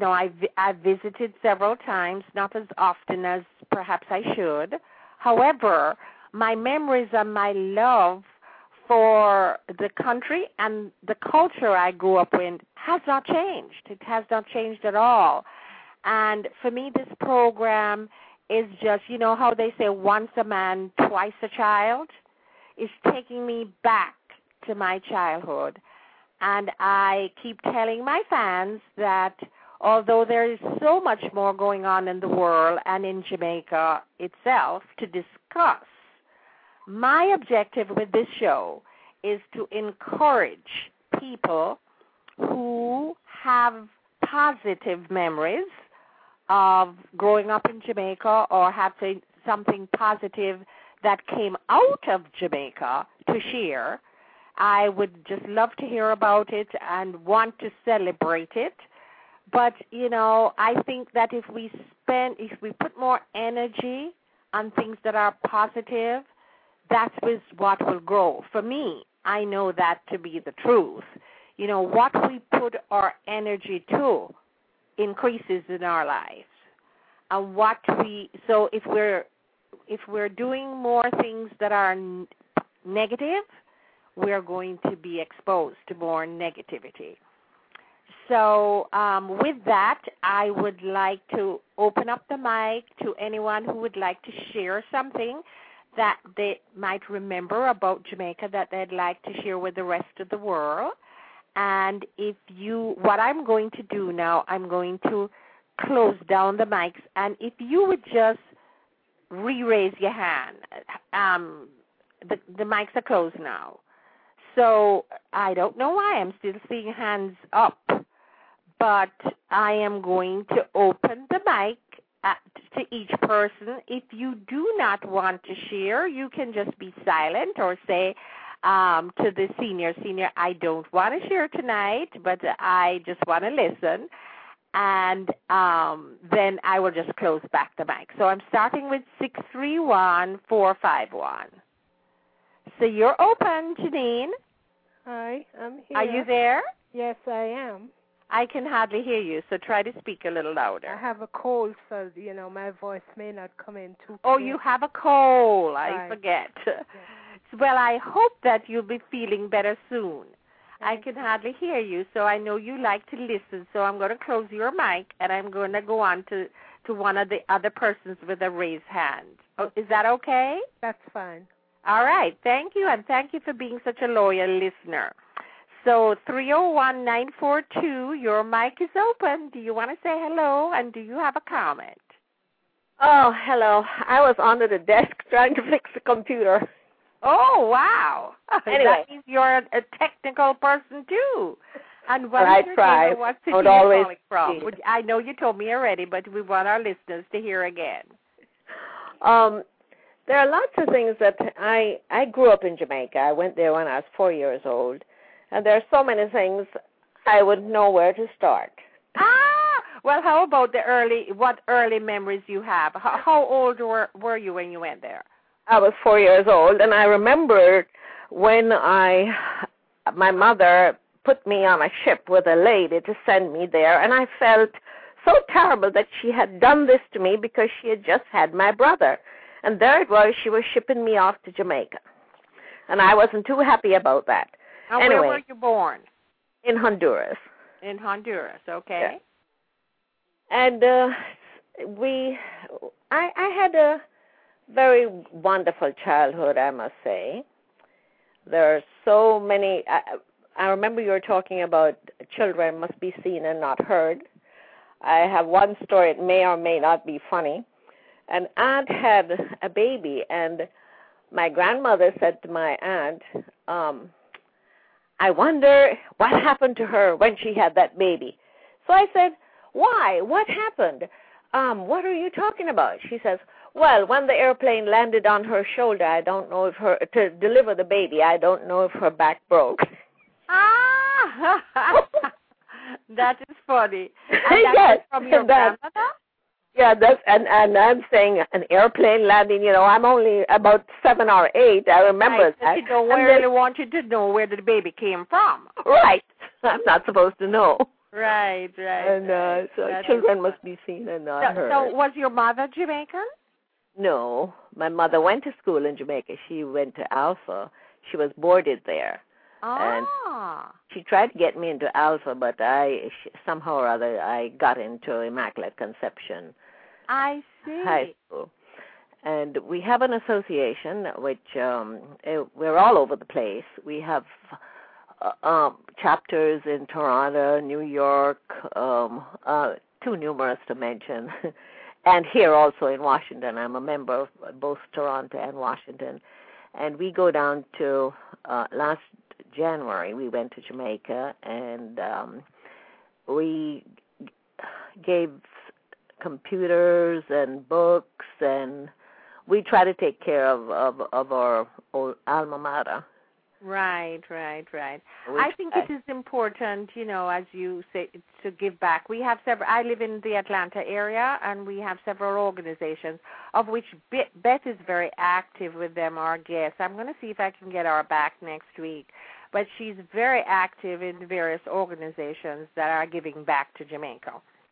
visited several times, not as often as perhaps I should. However, my memories and my love for the country and the culture I grew up in has not changed. It has not changed at all. And for me, this program is just, how they say once a man, twice a child? It's taking me back to my childhood. And I keep telling my fans that although there is so much more going on in the world and in Jamaica itself to discuss, my objective with this show is to encourage people who have positive memories of growing up in Jamaica or have something positive that came out of Jamaica to share. I would just love to hear about it and want to celebrate it. But, I think that if we put more energy on things that are positive, that's what will grow. For me, I know that to be the truth. What we put our energy to increases in our lives. And so if we're doing more things that are negative, we're going to be exposed to more negativity. So with that, I would like to open up the mic to anyone who would like to share something that they might remember about Jamaica that they'd like to share with the rest of the world. And what I'm going to do now, I'm going to close down the mics, and if you would just re-raise your hand. The mics are closed now. So I don't know why I'm still seeing hands up, but I am going to open the mic to each person. If you do not want to share, you can just be silent or say to the senior, I don't want to share tonight, but I just want to listen. And then I will just close back the mic. So I'm starting with 631-451. So you're open, Janine. Hi, I'm here. Are you there? Yes, I am. I can hardly hear you, so try to speak a little louder. I have a cold, so, my voice may not come in too clear. Oh, you have a cold. Right. I forget. Yes. Well, I hope that you'll be feeling better soon. I can hardly hear you, so I know you like to listen, so I'm going to close your mic, and I'm going to go on to one of the other persons with a raised hand. Oh, is that okay? That's fine. All right. Thank you, and thank you for being such a loyal listener. So 301-942, your mic is open. Do you want to say hello, and do you have a comment? Oh, hello. I was under the desk trying to fix the computer. Oh, wow. Anyway. That means you're a technical person, too. And what I is your try. name and what city Don't you always calling from? see. I know you told me already, but we want our listeners to hear again. There are lots of things that I grew up in Jamaica. I went there when I was 4 years old. And there are so many things I wouldn't know where to start. Well, how about what early memories you have? How old were you when you went there? I was 4 years old, and I remember when my mother put me on a ship with a lady to send me there, and I felt so terrible that she had done this to me because she had just had my brother. And there it was, she was shipping me off to Jamaica. And I wasn't too happy about that. And anyway, where were you born? In Honduras. In Honduras, okay. Yeah. And I had a very wonderful childhood, I must say. There are so many. I remember you were talking about children must be seen and not heard. I have one story. It may or may not be funny. An aunt had a baby, and my grandmother said to my aunt, I wonder what happened to her when she had that baby. So I said, why? What happened? What are you talking about? She says, well, when the airplane landed on her shoulder, I don't know if to deliver the baby, I don't know if her back broke. That is funny. And yes, was from your grandmother? Yeah, and I'm saying an airplane landing, I'm only about 7 or 8. I remember that. You don't really want you to know where the baby came from. Right. I'm not supposed to know. Right. And so children must be seen and not heard. So was your mother Jamaican? No. My mother went to school in Jamaica. She went to Alpha. She was boarded there. And she tried to get me into Alpha, but somehow or other I got into Immaculate Conception. I see. High school. And we have an association which we're all over the place. We have chapters in Toronto, New York, too numerous to mention, and here also in Washington. I'm a member of both Toronto and Washington. And we go down to last January, we went to Jamaica, and we gave computers and books, and we try to take care of our old alma mater. Right. I think it is important, as you say, to give back. We have several. I live in the Atlanta area, and we have several organizations, of which Beth is very active with them, our guests. I'm going to see if I can get her back next week. But she's very active in various organizations that are giving back to Jamaica.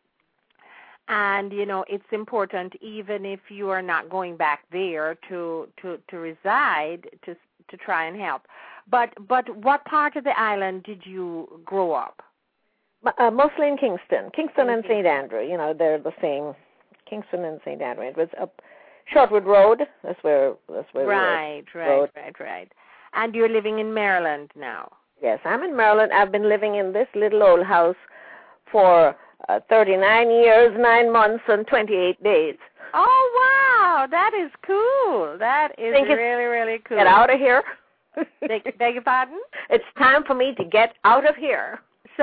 And, it's important, even if you are not going back there to reside, to try and help. But what part of the island did you grow up? Mostly in Kingston and St. Andrew. They're the same. Kingston and St. Andrew. It was up Shortwood Road. That's where we were. Right. And you're living in Maryland now? Yes, I'm in Maryland. I've been living in this little old house for 39 years, 9 months, and 28 days. Oh, wow. That is cool. That is really, really cool. Get out of here. Beg your pardon? It's time for me to get out of here.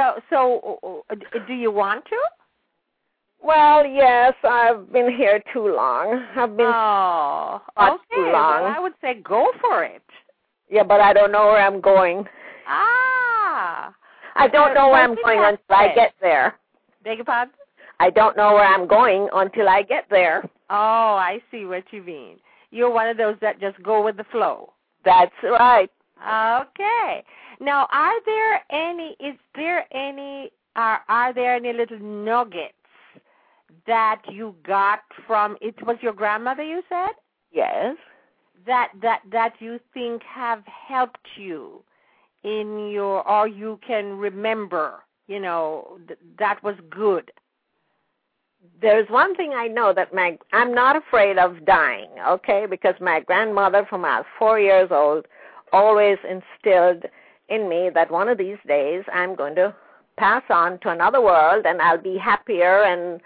So do you want to? Well, yes, I've been here too long. I've been too long. Well, I would say go for it. Yeah, but I don't know where I'm going. I don't know where I'm going until I get there. Beg your pardon? I don't know where I'm going until I get there. Oh, I see what you mean. You're one of those that just go with the flow. That's right. Okay. Now, are there any little nuggets that you got from, it was your grandmother, you said? Yes. That you think have helped you in your, or you can remember, that was good? There's one thing I know that I'm not afraid of dying, okay, because my grandmother from I was 4 years old always instilled in me that one of these days I'm going to pass on to another world and I'll be happier and,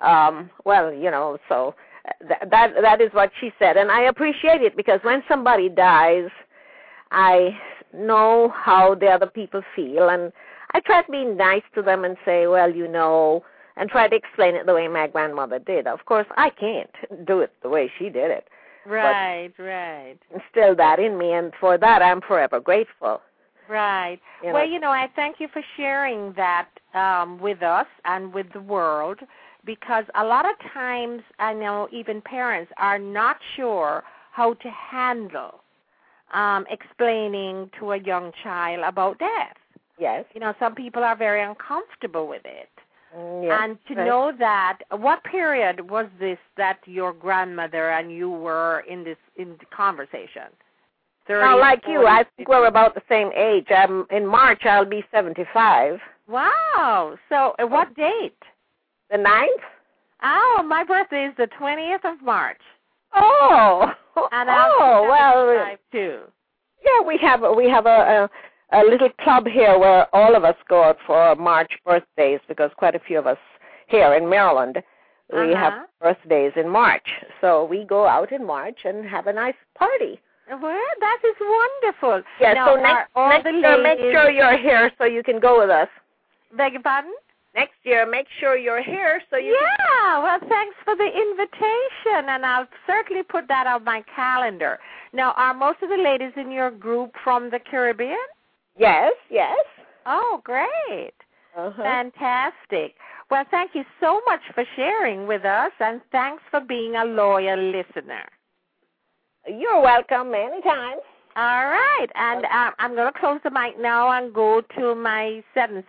so that is what she said. And I appreciate it because when somebody dies, I know how the other people feel, and I try to be nice to them and say, and try to explain it the way my grandmother did. Of course, I can't do it the way she did it. Right. Instill that in me, and for that I'm forever grateful. Right. I thank you for sharing that with us and with the world, because a lot of times I know even parents are not sure how to handle explaining to a young child about death. Yes. Some people are very uncomfortable with it. Yes. And to know that, what period was this that your grandmother and you were in the conversation? 30, well, like 40, you, I think we're about the same age. In March, I'll be 75. Wow. So what date? The 9th? Oh, my birthday is the 20th of March. Oh. And I'll be 75 too. Yeah, we have a little club here where all of us go out for March birthdays because quite a few of us here in Maryland, we have birthdays in March. So we go out in March and have a nice party. Well, that is wonderful. Yeah, now, so next year, make sure you're here so you can go with us. Beg your pardon? Next year, make sure you're here so you can... Yeah, well, thanks for the invitation, and I'll certainly put that on my calendar. Now, are most of the ladies in your group from the Caribbean? Yes. Oh, great. Uh-huh. Fantastic. Well, thank you so much for sharing with us, and thanks for being a loyal listener. You're welcome anytime. All right, and I'm going to close the mic now and go to my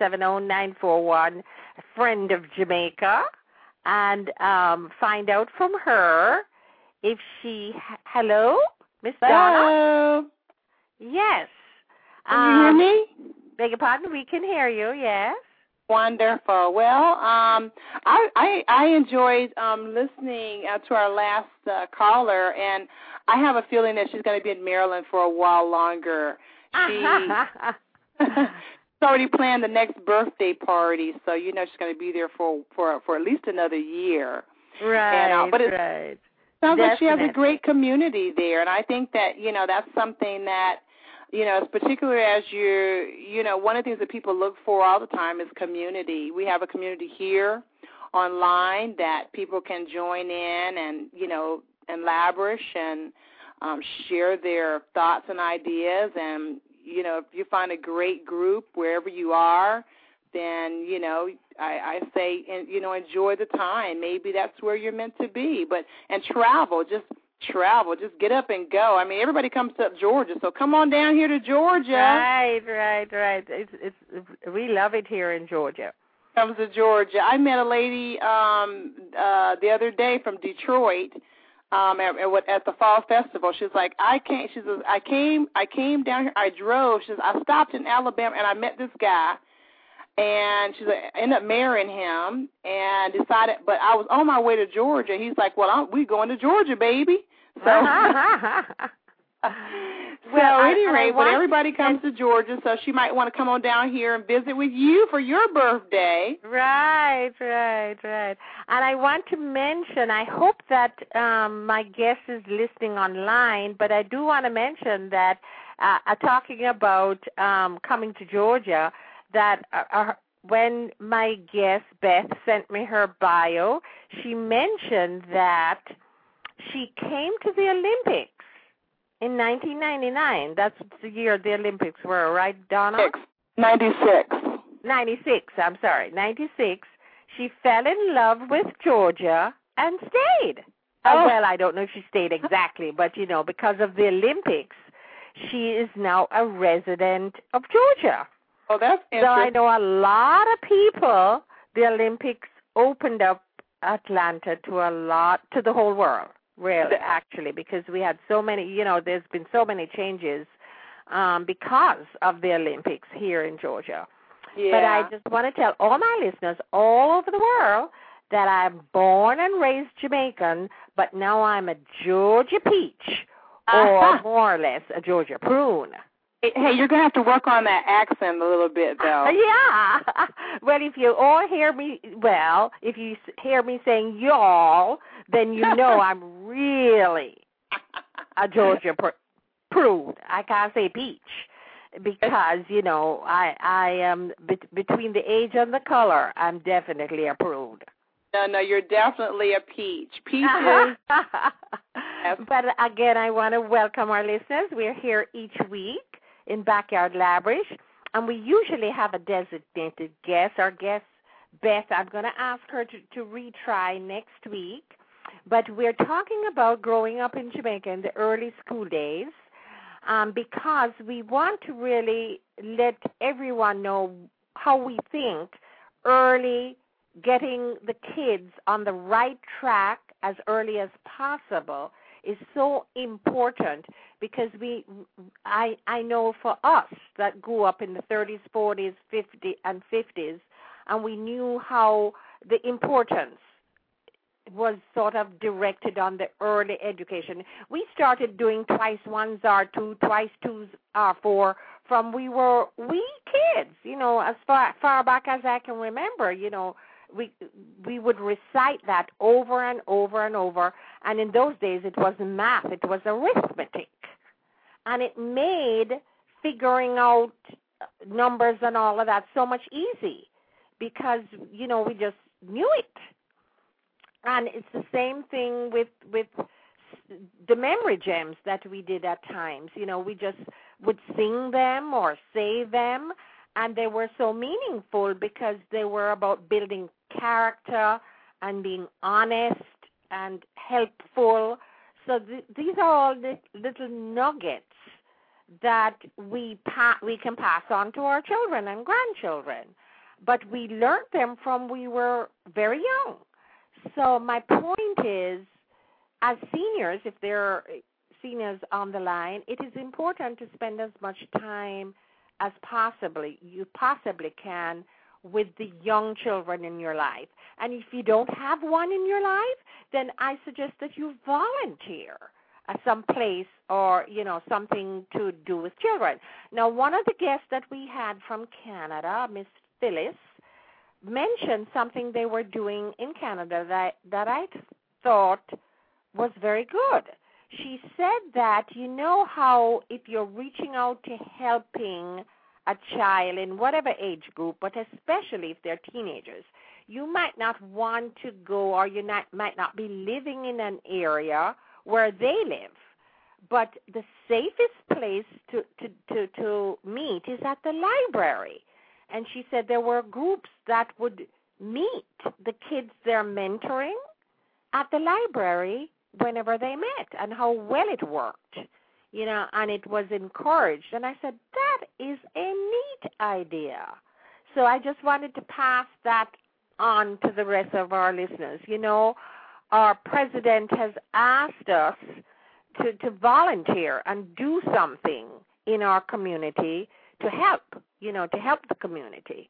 770-941 friend of Jamaica and find out from her if she... Hello? Miss Donna? Hello. Yes. Can you hear me? Beg your pardon? We can hear you, yes. Wonderful. Well, I enjoyed listening to our last caller, and I have a feeling that she's going to be in Maryland for a while longer. She's already planned the next birthday party, so she's going to be there for at least another year. Right, and, but it right. Sounds like she has a great community there, and I think that that's something that particularly as one of the things that people look for all the time is community. We have a community here online that people can join in and, and lavish and share their thoughts and ideas. And, if you find a great group wherever you are, then, I say, enjoy the time. Maybe that's where you're meant to be. And travel, just get up and go. I mean, everybody comes to Georgia, so come on down here to Georgia. Right. It's we love it here in Georgia. Comes to Georgia. I met a lady the other day from Detroit at the Fall Festival. She's like, I came down here. I drove. She says, I stopped in Alabama and I met this guy. And she's like, I ended up marrying him and decided, but I was on my way to Georgia. He's like, well, we going to Georgia, baby. So, anyway, but everybody comes to Georgia, so she might want to come on down here and visit with you for your birthday. Right. And I want to mention, I hope that my guest is listening online, but I do want to mention that talking about coming to Georgia, that when my guest, Beth, sent me her bio, she mentioned that she came to the Olympics in 1999. That's the year the Olympics were, right, Donna? 96. 96. She fell in love with Georgia and stayed. Well, I don't know if she stayed exactly, but, because of the Olympics, she is now a resident of Georgia. Oh, that's interesting. So I know a lot of people, the Olympics opened up Atlanta to the whole world, really, actually, because we had so many, there's been so many changes because of the Olympics here in Georgia. Yeah. But I just want to tell all my listeners all over the world that I'm born and raised Jamaican, but now I'm a Georgia peach, or more or less a Georgia prune. Hey, you're going to have to work on that accent a little bit, though. Yeah. Well, if you hear me saying y'all, then you know I'm really a Georgia prune. I can't say peach because, I am between the age and the color, I'm definitely a prune. No, you're definitely a peach. Peaches. But again, I want to welcome our listeners. We're here each week in Backyard Labrish, and we usually have a designated guest. Our guest, Beth, I'm going to ask her to retry next week. But we're talking about growing up in Jamaica in the early school days because we want to really let everyone know how we think early, getting the kids on the right track as early as possible is so important because I know for us that grew up in the 30s, 40s, 50s, and we knew how the importance was sort of directed on the early education. We started doing twice ones are two, twice twos are four from we were wee kids, as far back as I can remember, we would recite that over and over and over, and in those days it wasn't math, it was arithmetic. And it made figuring out numbers and all of that so much easy because, we just knew it. And it's the same thing with the memory gems that we did at times. We just would sing them or say them, and they were so meaningful because they were about building character and being honest and helpful. So these are all the little nuggets that we can pass on to our children and grandchildren. But we learned them from we were very young. So my point is, as seniors, if there are seniors on the line, it is important to spend as much time as you possibly can with the young children in your life. And if you don't have one in your life, then I suggest that you volunteer at some place or, something to do with children. Now, one of the guests that we had from Canada, Miss Phyllis, mentioned something they were doing in Canada that I thought was very good. She said that how if you're reaching out to helping a child in whatever age group, but especially if they're teenagers, you might not want to go or you might not be living in an area where they live. But the safest place to meet is at the library. And she said there were groups that would meet the kids they're mentoring at the library whenever they met and how well it worked, and it was encouraged. And I said, that is a neat idea. So I just wanted to pass that on to the rest of our listeners. Our president has asked us to volunteer and do something in our community to help the community.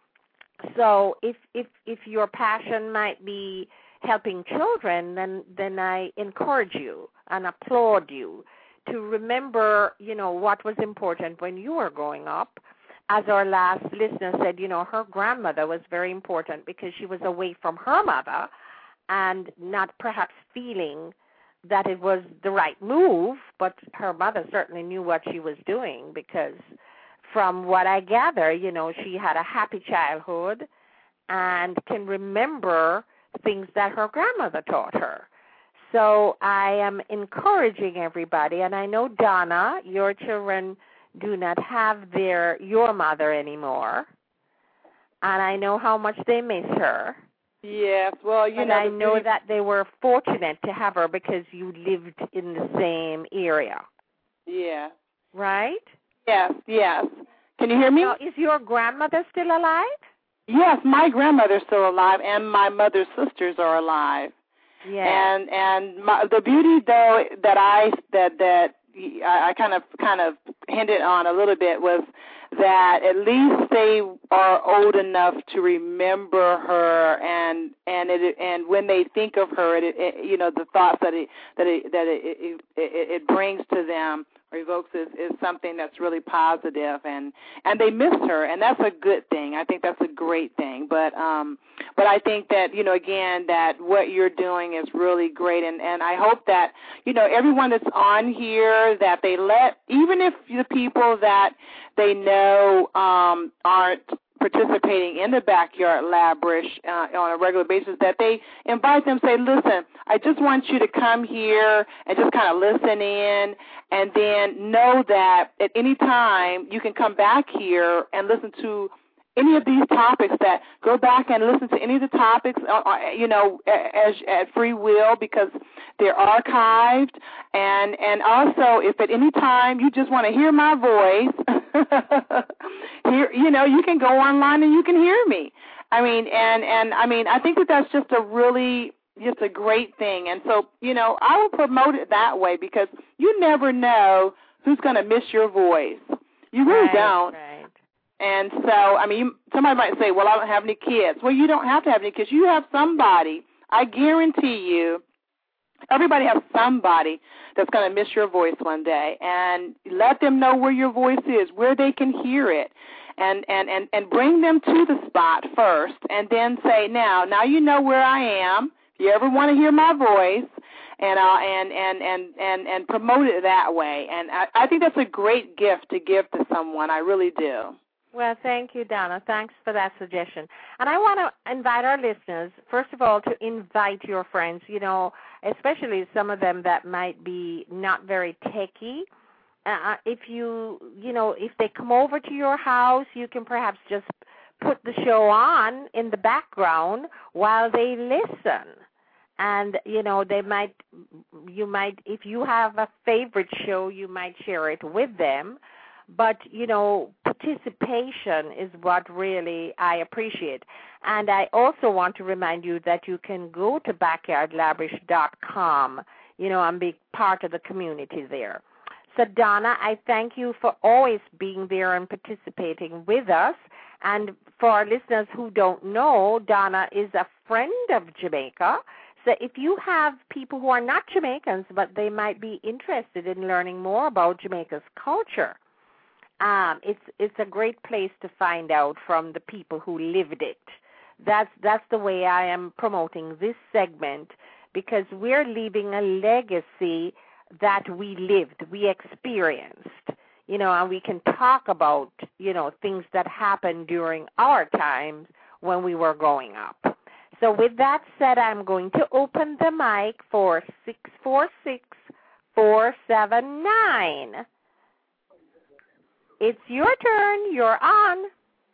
So if your passion might be helping children, then I encourage you and applaud you to remember, what was important when you were growing up. As our last listener said, her grandmother was very important because she was away from her mother and not perhaps feeling that it was the right move, but her mother certainly knew what she was doing because from what I gather, she had a happy childhood and can remember things that her grandmother taught her. So I am encouraging everybody, and I know, Donna, your children do not have your mother anymore, and I know how much they miss her. Yes, well, I know that they were fortunate to have her because you lived in the same area. Yeah. Right? Yes. Can you hear me? Now, is your grandmother still alive? Yes, my grandmother's still alive, and my mother's sisters are alive. Yeah. And the beauty though that I kind of hinted on a little bit was that at least they are old enough to remember her, and when they think of her, the thoughts that it brings to them or evokes is something that's really positive, and they miss her, and that's a good thing. I think that's a great thing. But I think that, again, that what you're doing is really great, and I hope that, everyone that's on here, that they let, even if the people that they know aren't participating in the Backyard Labrish on a regular basis, that they invite them, say, listen, I just want you to come here and just kind of listen in, and then know that at any time you can come back here and listen to any of these topics, that go back and listen to any of the topics, as at free will, because they're archived. And also, if at any time you just want to hear my voice, you can go online and you can hear me. I think that's just a great thing. And so, I will promote it that way, because you never know who's going to miss your voice. You really don't. Right. And so, somebody might say, well, I don't have any kids. Well, you don't have to have any kids. You have somebody. I guarantee you, everybody has somebody that's going to miss your voice one day. And let them know where your voice is, where they can hear it. And bring them to the spot first, and then say, now you know where I am. If you ever want to hear my voice, and promote it that way. And I think that's a great gift to give to someone. I really do. Well, thank you, Donna. Thanks for that suggestion. And I want to invite our listeners, first of all, to invite your friends, especially some of them that might be not very techy. If they come over to your house, you can perhaps just put the show on in the background while they listen. And, you might, if you have a favorite show, you might share it with them. But, participation is what really I appreciate. And I also want to remind you that you can go to backyardlabrish.com, and be part of the community there. So, Donna, I thank you for always being there and participating with us. And for our listeners who don't know, Donna is a friend of Jamaica. So if you have people who are not Jamaicans, but they might be interested in learning more about Jamaica's culture, it's a great place to find out from the people who lived it. That's the way I am promoting this segment, because we're leaving a legacy that we lived, we experienced, and we can talk about, things that happened during our times when we were growing up. So with that said, I'm going to open the mic for 646-479. It's your turn. You're on.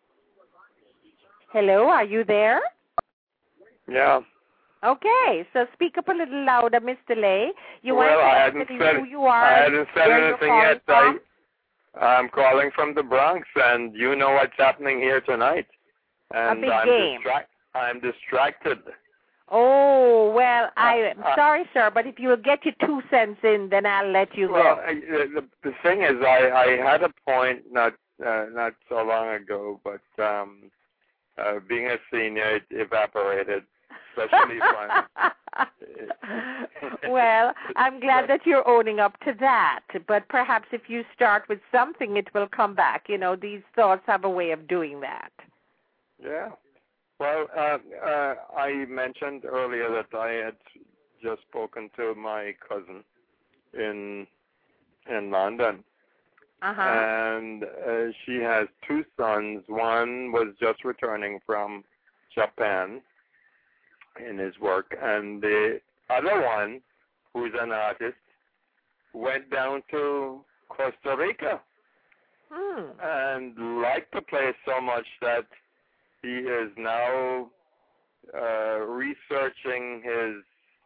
Hello, are you there? Yeah. Okay, so speak up a little louder, Mr. Lay. I hadn't said anything yet. I'm calling from the Bronx, and you know what's happening here tonight. And a big game. I'm distracted. Oh, well, I'm sorry, sir, but if you'll get your 2 cents in, then I'll let you go. The thing is, I had a point not so long ago, but being a senior, it evaporated, especially when... Well, I'm glad that you're owning up to that, but perhaps if you start with something, it will come back. These thoughts have a way of doing that. Yeah. Well, I mentioned earlier that I had just spoken to my cousin in London, and she has 2 sons. One was just returning from Japan in his work, and the other one, who's an artist, went down to Costa Rica and liked the place so much that he is now researching his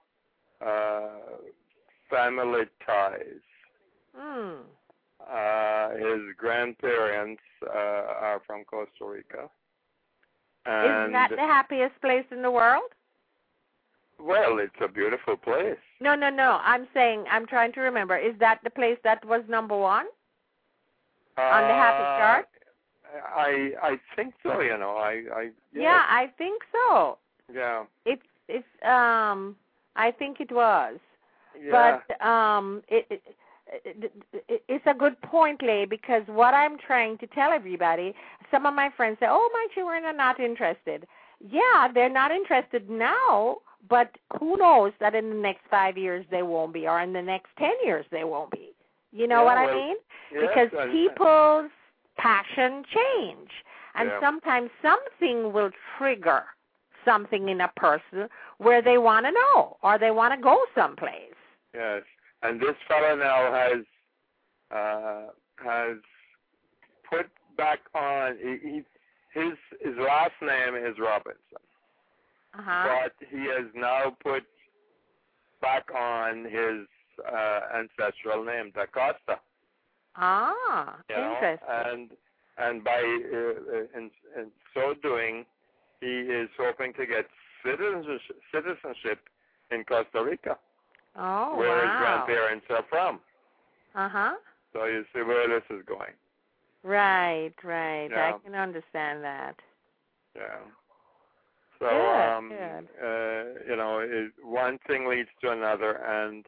family ties. His grandparents are from Costa Rica. And isn't that the happiest place in the world? Well, it's a beautiful place. No. I'm trying to remember. Is that the place that was number 1 on the Happy chart? I think so. You know, Yeah, I think so. Yeah. It's I think it was. Yeah. But it's a good point, Leigh, because what I'm trying to tell everybody, some of my friends say, "Oh, my children are not interested." Yeah, they're not interested now, but who knows that in the next 5 years they won't be, or in the next 10 years they won't be. You know what I mean? Yes, because people's passion change, and sometimes something will trigger something in a person where they want to know or they want to go someplace. Yes, and this fellow now has put back on. His last name is Robinson, but he has now put back on his ancestral name, Da Costa. Interesting. And by in so doing, he is hoping to get citizenship in Costa Rica, where his grandparents are from. So you see where this is going. Right. Yeah. I can understand that. Yeah. So, good. you know, one thing leads to another, and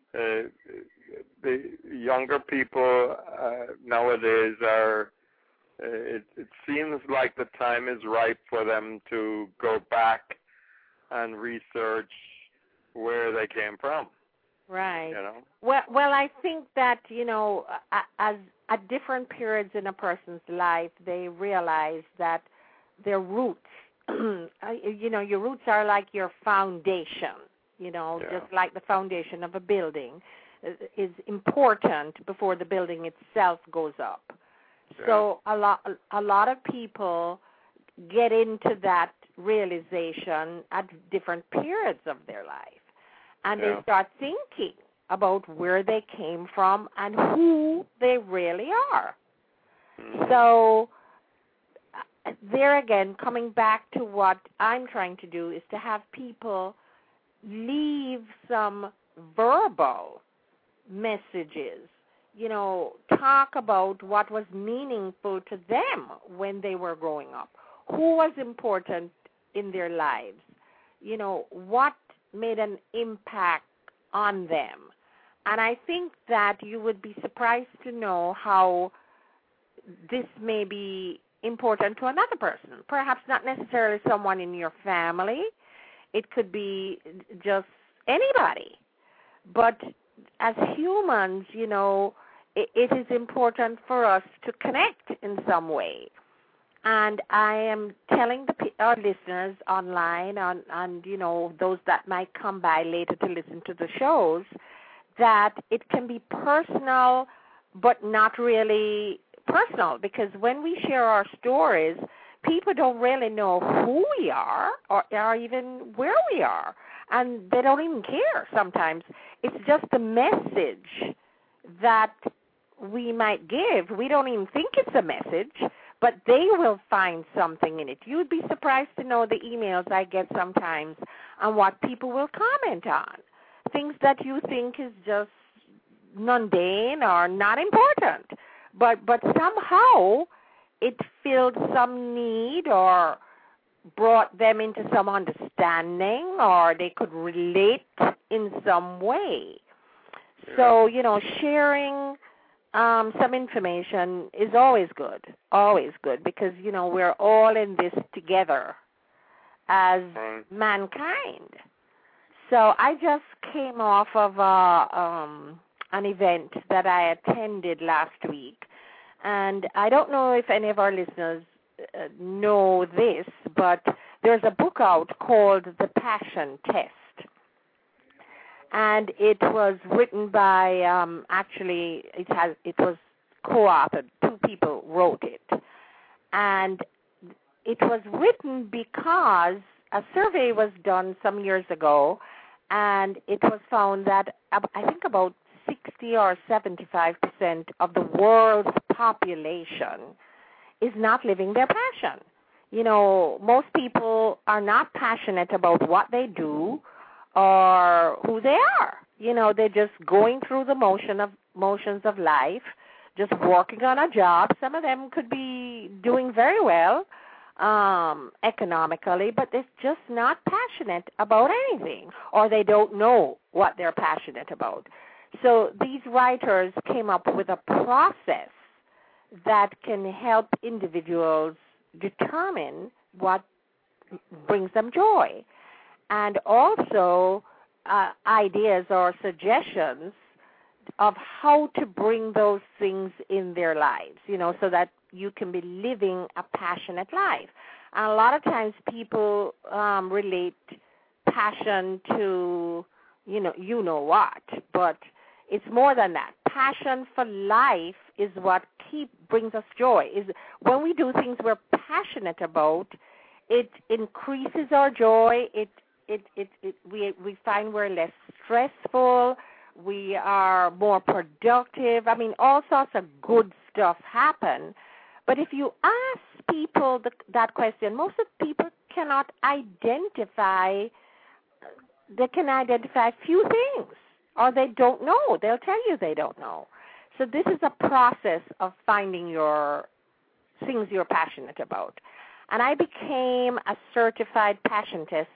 the younger people nowadays are. It seems like the time is ripe for them to go back and research where they came from. Right. You know. Well, I think that, you know, as at different periods in a person's life, they realize that their roots, you know, your roots are like your foundation, you know, just like the foundation of a building is important before the building itself goes up. Yeah. So a lot of people get into that realization at different periods of their life. And they start thinking about where they came from and who they really are. So there again, coming back to what I'm trying to do is to have people leave some verbal messages, you know, talk about what was meaningful to them when they were growing up, who was important in their lives, you know, what made an impact on them. And I think that you would be surprised to know how this may be important to another person, perhaps not necessarily someone in your family. It could be just anybody. But as humans, you know, it is important for us to connect in some way. And I am telling our listeners online and, you know, those that might come by later to listen to the shows, that it can be personal but not really personal, because when we share our stories, people don't really know who we are or even where we are, and they don't even care sometimes. It's just a message that we might give. We don't even think it's a message, but they will find something in it. You'd be surprised to know the emails I get sometimes on what people will comment on, things that you think is just mundane or not important, but somehow it filled some need or brought them into some understanding, or they could relate in some way. So, you know, sharing some information is always good, because, you know, we're all in this together as mankind. So I just came off of an event that I attended last week, and I don't know if any of our listeners know this, but there's a book out called The Passion Test. And it was written by, actually, it was co-authored. 2 people wrote it. And it was written because a survey was done some years ago, and it was found that I think about 60 or 75% of the world's population is not living their passion. You know, most people are not passionate about what they do, are who they are. You know, they're just going through the motions of life, just working on a job. Some of them could be doing very well economically, but they're just not passionate about anything, or they don't know what they're passionate about. So these writers came up with a process that can help individuals determine what brings them joy, and also ideas or suggestions of how to bring those things in their lives, you know, so that you can be living a passionate life. And a lot of times people relate passion to, you know what, but it's more than that. Passion for life is what brings us joy. Is when we do things we're passionate about, it increases our joy. We find we're less stressful. We are more productive. I mean, all sorts of good stuff happen. But if you ask people that question, most of the people cannot identify. They can identify few things, or they don't know. They'll tell you they don't know. So this is a process of finding your things you're passionate about. And I became a certified passion test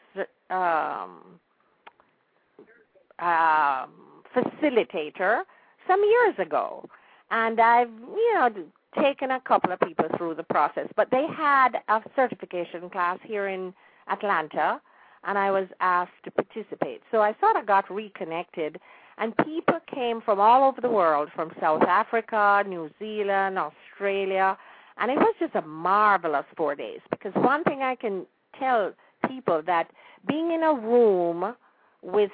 facilitator some years ago. And I've, taken a couple of people through the process. But they had a certification class here in Atlanta, and I was asked to participate. So I sort of got reconnected, and people came from all over the world, from South Africa, New Zealand, Australia, and it was just a marvelous 4 days, because one thing I can tell people, that being in a room with,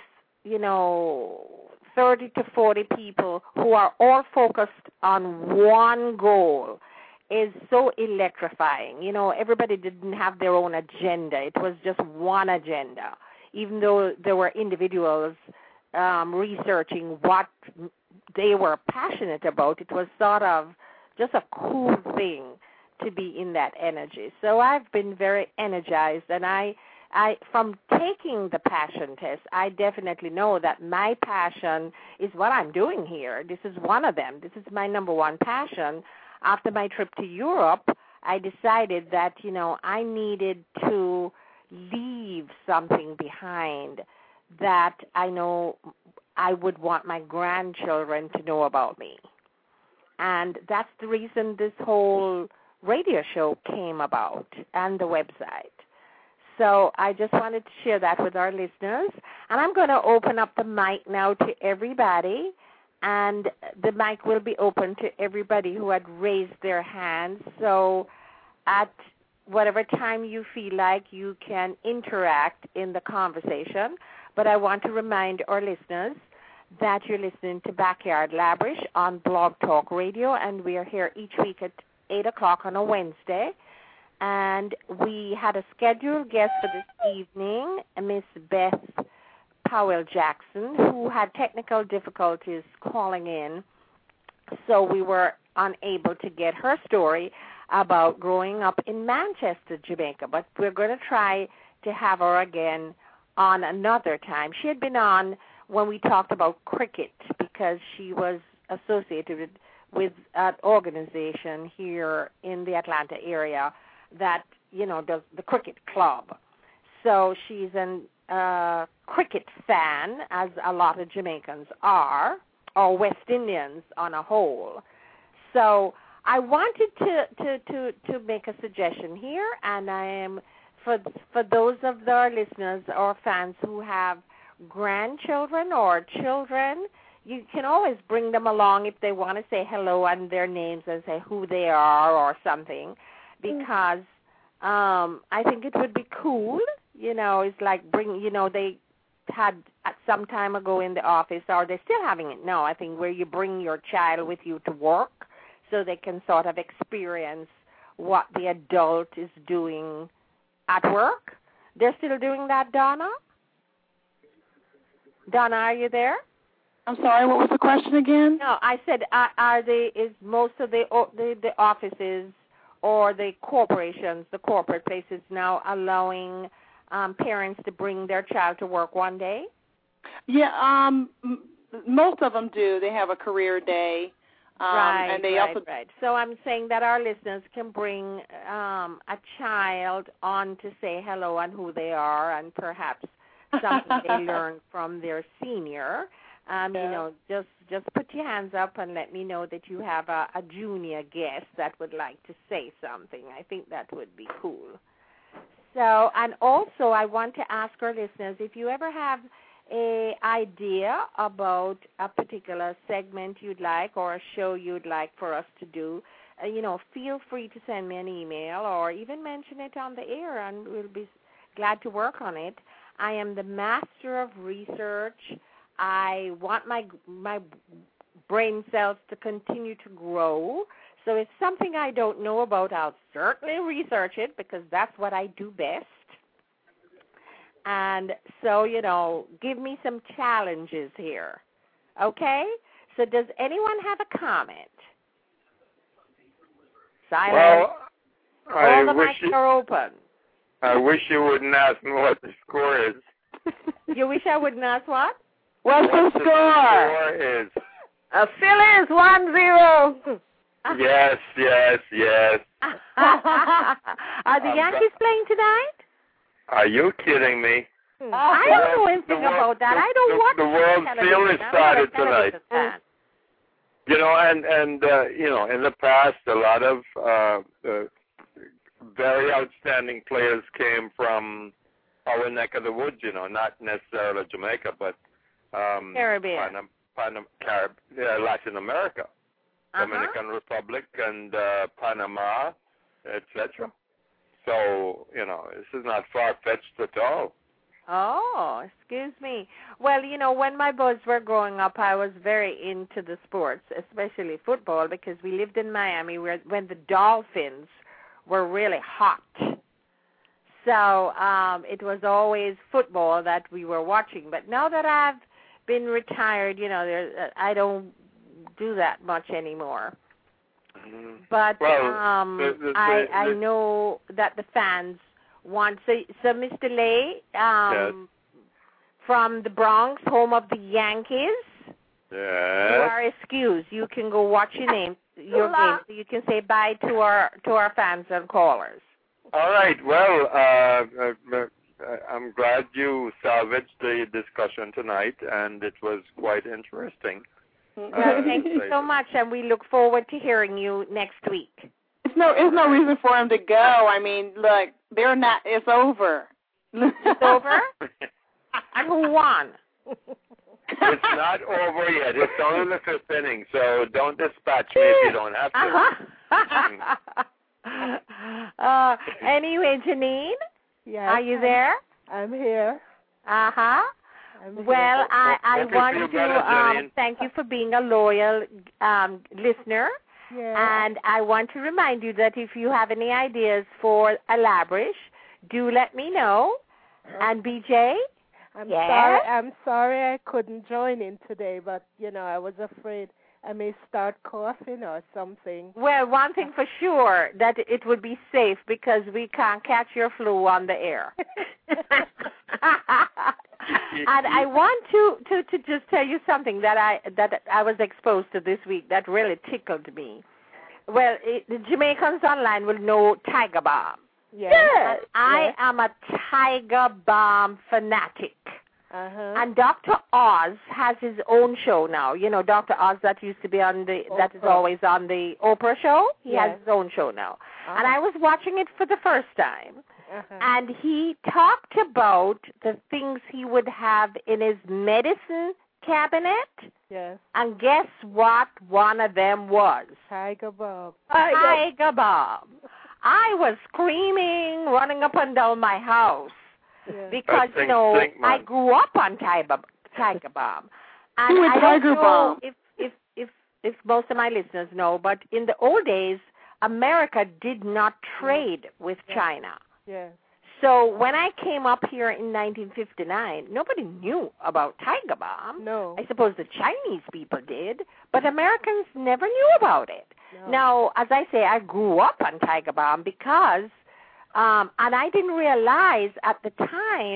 30 to 40 people who are all focused on one goal is so electrifying. Everybody didn't have their own agenda. It was just one agenda, even though there were individuals researching what they were passionate about. It was sort of just a cool thing to be in that energy. So I've been very energized, and I from taking the passion test, I definitely know that my passion is what I'm doing here. This is one of them. This is my number one passion. After my trip to Europe, I decided that, I needed to leave something behind that I know I would want my grandchildren to know about me. And that's the reason this whole radio show came about, and the website. So I just wanted to share that with our listeners. And I'm going to open up the mic now to everybody. And the mic will be open to everybody who had raised their hands. So at whatever time you feel like, you can interact in the conversation. But I want to remind our listeners that you're listening to Backyard Labrish on Blog Talk Radio, and we are here each week at 8 o'clock on a Wednesday. And we had a scheduled guest for this evening, Miss Beth Powell-Jackson, who had technical difficulties calling in, so we were unable to get her story about growing up in Manchester, Jamaica. But we're going to try to have her again on another time. She had been on when we talked about cricket, because she was associated with an organization here in the Atlanta area that, does the cricket club. So she's a cricket fan, as a lot of Jamaicans are, or West Indians on a whole. So I wanted to make a suggestion here, and I am, for those of our listeners or fans who have grandchildren or children, you can always bring them along if they want to say hello and their names and say who they are or something, because I think it would be cool. It's like they had at some time ago in the office, or they're still having it now, I think, where you bring your child with you to work so they can sort of experience what the adult is doing at work. They're still doing that, Donna? Donna, are you there? I'm sorry, what was the question again? No, I said, is most of the offices or the corporations, the corporate places now allowing parents to bring their child to work one day? Yeah, most of them do. They have a career day. And they also... So I'm saying that our listeners can bring a child on to say hello and who they are, and perhaps something they learned from their senior. You know, just put your hands up and let me know that you have a junior guest that would like to say something. I think that would be cool. So, and also I want to ask our listeners, if you ever have an idea about a particular segment you'd like or a show you'd like for us to do, you know, feel free to send me an email or even mention it on the air, and we'll be glad to work on it. I am the master of research. I want my brain cells to continue to grow. So if something I don't know about, I'll certainly research it because that's what I do best. And so, you know, give me some challenges here. Okay? So does anyone have a comment? Silence. Well, all the mics are open. I wish you wouldn't ask me what the score is. You wish I wouldn't ask what? What's the score? The score is... Phillies 1-0. Yes. Are the Yankees playing tonight? Are you kidding me? I don't know anything about that. I don't watch the World Series started tonight. You know, and you know, in the past, a lot of very outstanding players came from our neck of the woods. You know, not necessarily Jamaica, but Caribbean, Latin America, Dominican Republic, and Panama, etc. So, you know, this is not far-fetched at all. Oh, excuse me. Well, you know, when my boys were growing up, I was very into the sports, especially football, because we lived in Miami when the Dolphins were really hot. So it was always football that we were watching. But now that I've been retired, you know, I don't do that much anymore. But I know that the fans want. So Mr. Lay, from the Bronx, home of the Yankees, you are excused. You can go watch your game, so you can say bye to our fans and callers. All right. Well, I'm glad you salvaged the discussion tonight, and it was quite interesting. Well, thank you so much, and we look forward to hearing you next week. It's no reason for them to go. I mean, look, they're not. It's over. It's over? And who won? It's not over yet. It's only the fifth inning, so don't dispatch me if you don't have to. Anyway, Janine, are you there? I'm here. Well, I want to thank you for being a loyal listener. Yeah. And I want to remind you that if you have any ideas for a Labrish, do let me know. And BJ? I'm sorry I couldn't join in today, but, you know, I was afraid I may start coughing or something. Well, one thing for sure, that it would be safe because we can't catch your flu on the air. And I want to just tell you something that I was exposed to this week that really tickled me. Well, the Jamaicans online will know Tiger Balm. Yes. I am a Tiger Balm fanatic. And Dr. Oz has his own show now. You know, Dr. Oz that used to be on that is always on the Oprah show. He has his own show now. And I was watching it for the first time. And he talked about the things he would have in his medicine cabinet. Yes. And guess what one of them was? Tiger Balm. Tiger Balm. I was screaming, running up and down my house. Because, you know, I grew up on Tiger Balm. And I don't know if most of my listeners know, but in the old days, America did not trade with China. Yes. So when I came up here in 1959, nobody knew about Tiger Balm. No. I suppose the Chinese people did, but Americans never knew about it. No. Now, as I say, I grew up on Tiger Balm because, and I didn't realize at the time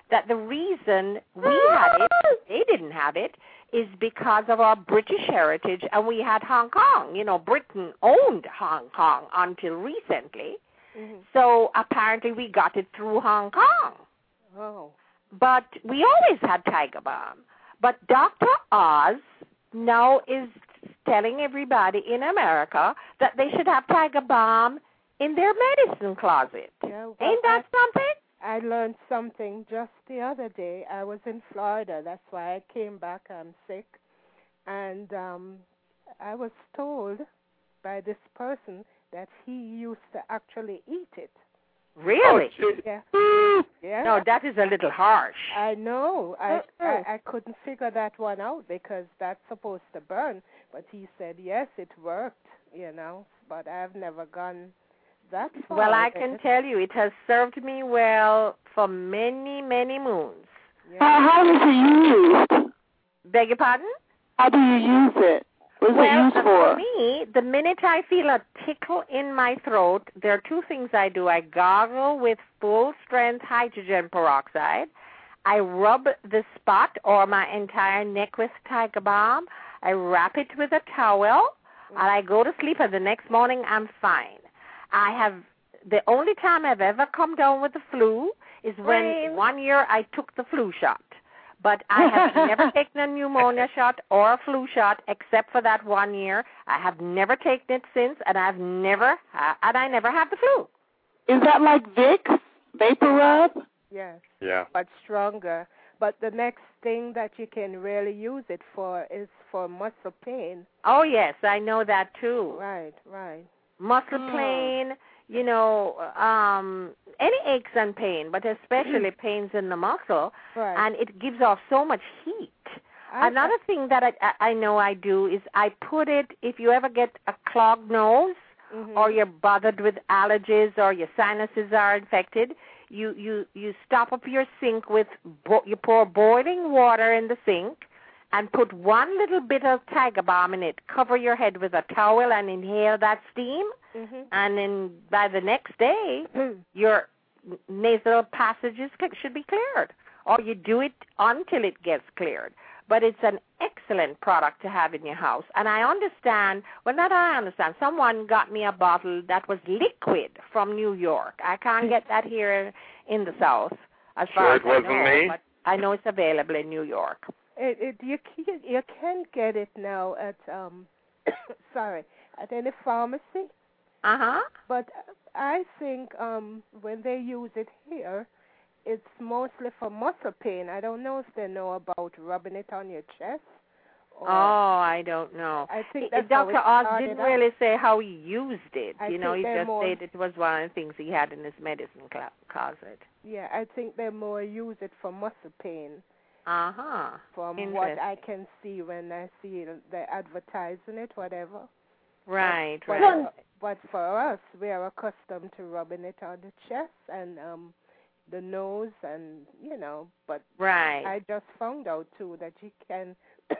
that the reason we had it, they didn't have it, is because of our British heritage, and we had Hong Kong. You know, Britain owned Hong Kong until recently. Mm-hmm. So apparently we got it through Hong Kong. Oh. But we always had Tiger Balm. But Dr. Oz now is telling everybody in America that they should have Tiger Balm in their medicine closet. Yeah, well, Ain't that something? I learned something just the other day. I was in Florida. That's why I came back. I'm sick. And I was told by this person that he used to actually eat it. Really? Yeah. Yeah. No, that is a little harsh. I know. I couldn't figure that one out because that's supposed to burn. But he said, yes, it worked, you know. But I've never gone that far. Well, I can tell you, it has served me well for many, many moons. Yeah. How is it used? Beg your pardon? How do you use it? What is it used for me, the minute I feel a tickle in my throat, there are two things I do. I gargle with full-strength hydrogen peroxide. I rub the spot or my entire neck with Tiger Balm. I wrap it with a towel, and I go to sleep, and the next morning I'm fine. The only time I've ever come down with the flu is when 1 year I took the flu shot. But I have never taken a pneumonia shot or a flu shot except for that 1 year. I have never taken it since, and I never had the flu. Is that like Vicks, Vapor Rub? Yes. Yeah. But stronger. But the next thing that you can really use it for is for muscle pain. Oh, yes, I know that too. Right. Muscle pain, you know, any aches and pain, but especially pains in the muscle, right. And it gives off so much heat. Another thing that I know I do is I put it, if you ever get a clogged nose or you're bothered with allergies or your sinuses are infected, you stop up your sink with, you pour boiling water in the sink and put one little bit of Tiger Balm in it. Cover your head with a towel and inhale that steam. And then by the next day, your nasal passages should be cleared. Or you do it until it gets cleared. But it's an excellent product to have in your house. And I understand, well, not I understand, someone got me a bottle that was liquid from New York. I can't get that here in the South, as far as I know. It wasn't me? But I know it's available in New York. You can get it now at at any pharmacy. But I think when they use it here, it's mostly for muscle pain. I don't know if they know about rubbing it on your chest. I don't know. I think Dr. Oz didn't really say how he used it. He just said it was one of the things he had in his medicine closet. Yeah, I think they more use it for muscle pain. From what I can see when I see they're advertising it, whatever. Right. But for us, we are accustomed to rubbing it on the chest and the nose, and But I just found out too that you can,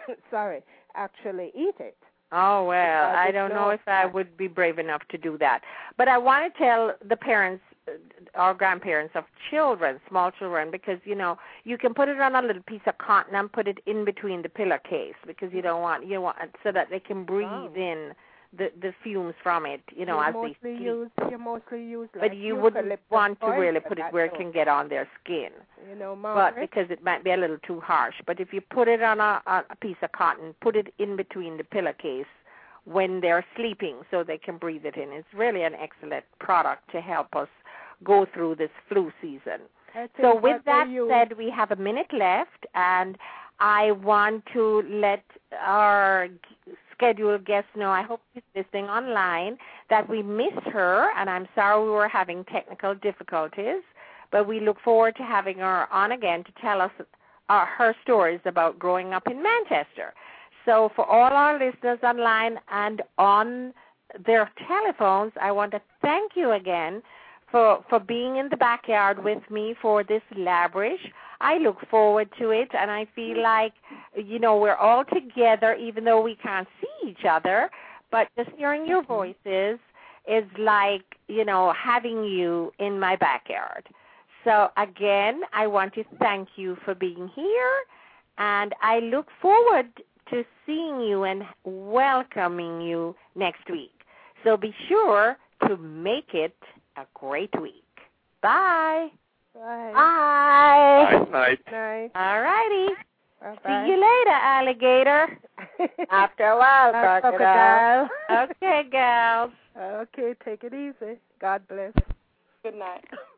actually eat it. Oh well, I don't know if I would be brave enough to do that. But I want to tell the parents or grandparents of children, small children, because you can put it on a little piece of cotton and put it in between the pillowcase because you want so that they can breathe in the fumes from it, as they sleep. You mostly use but you wouldn't want to really put it where it can get on their skin. But because it might be a little too harsh. But if you put it on a piece of cotton, put it in between the pillowcase when they're sleeping so they can breathe it in. It's really an excellent product to help us go through this flu season. So with that said, we have a minute left, and I want to let our scheduled guest know, I hope she's listening online, that we missed her, and I'm sorry we were having technical difficulties, but we look forward to having her on again to tell us her stories about growing up in Manchester. So for all our listeners online and on their telephones, I want to thank you again for being in the backyard with me for this Labrish. I look forward to it, and I feel like, we're all together, even though we can't see each other, but just hearing your voices is like, having you in my backyard. So, again, I want to thank you for being here, and I look forward to seeing you and welcoming you next week. So be sure to make it a great week. Bye. Bye. Bye. Night. Night. All righty. Bye-bye. See you later, alligator. After a while, crocodile. Okay, gals. Okay, take it easy. God bless. Good night.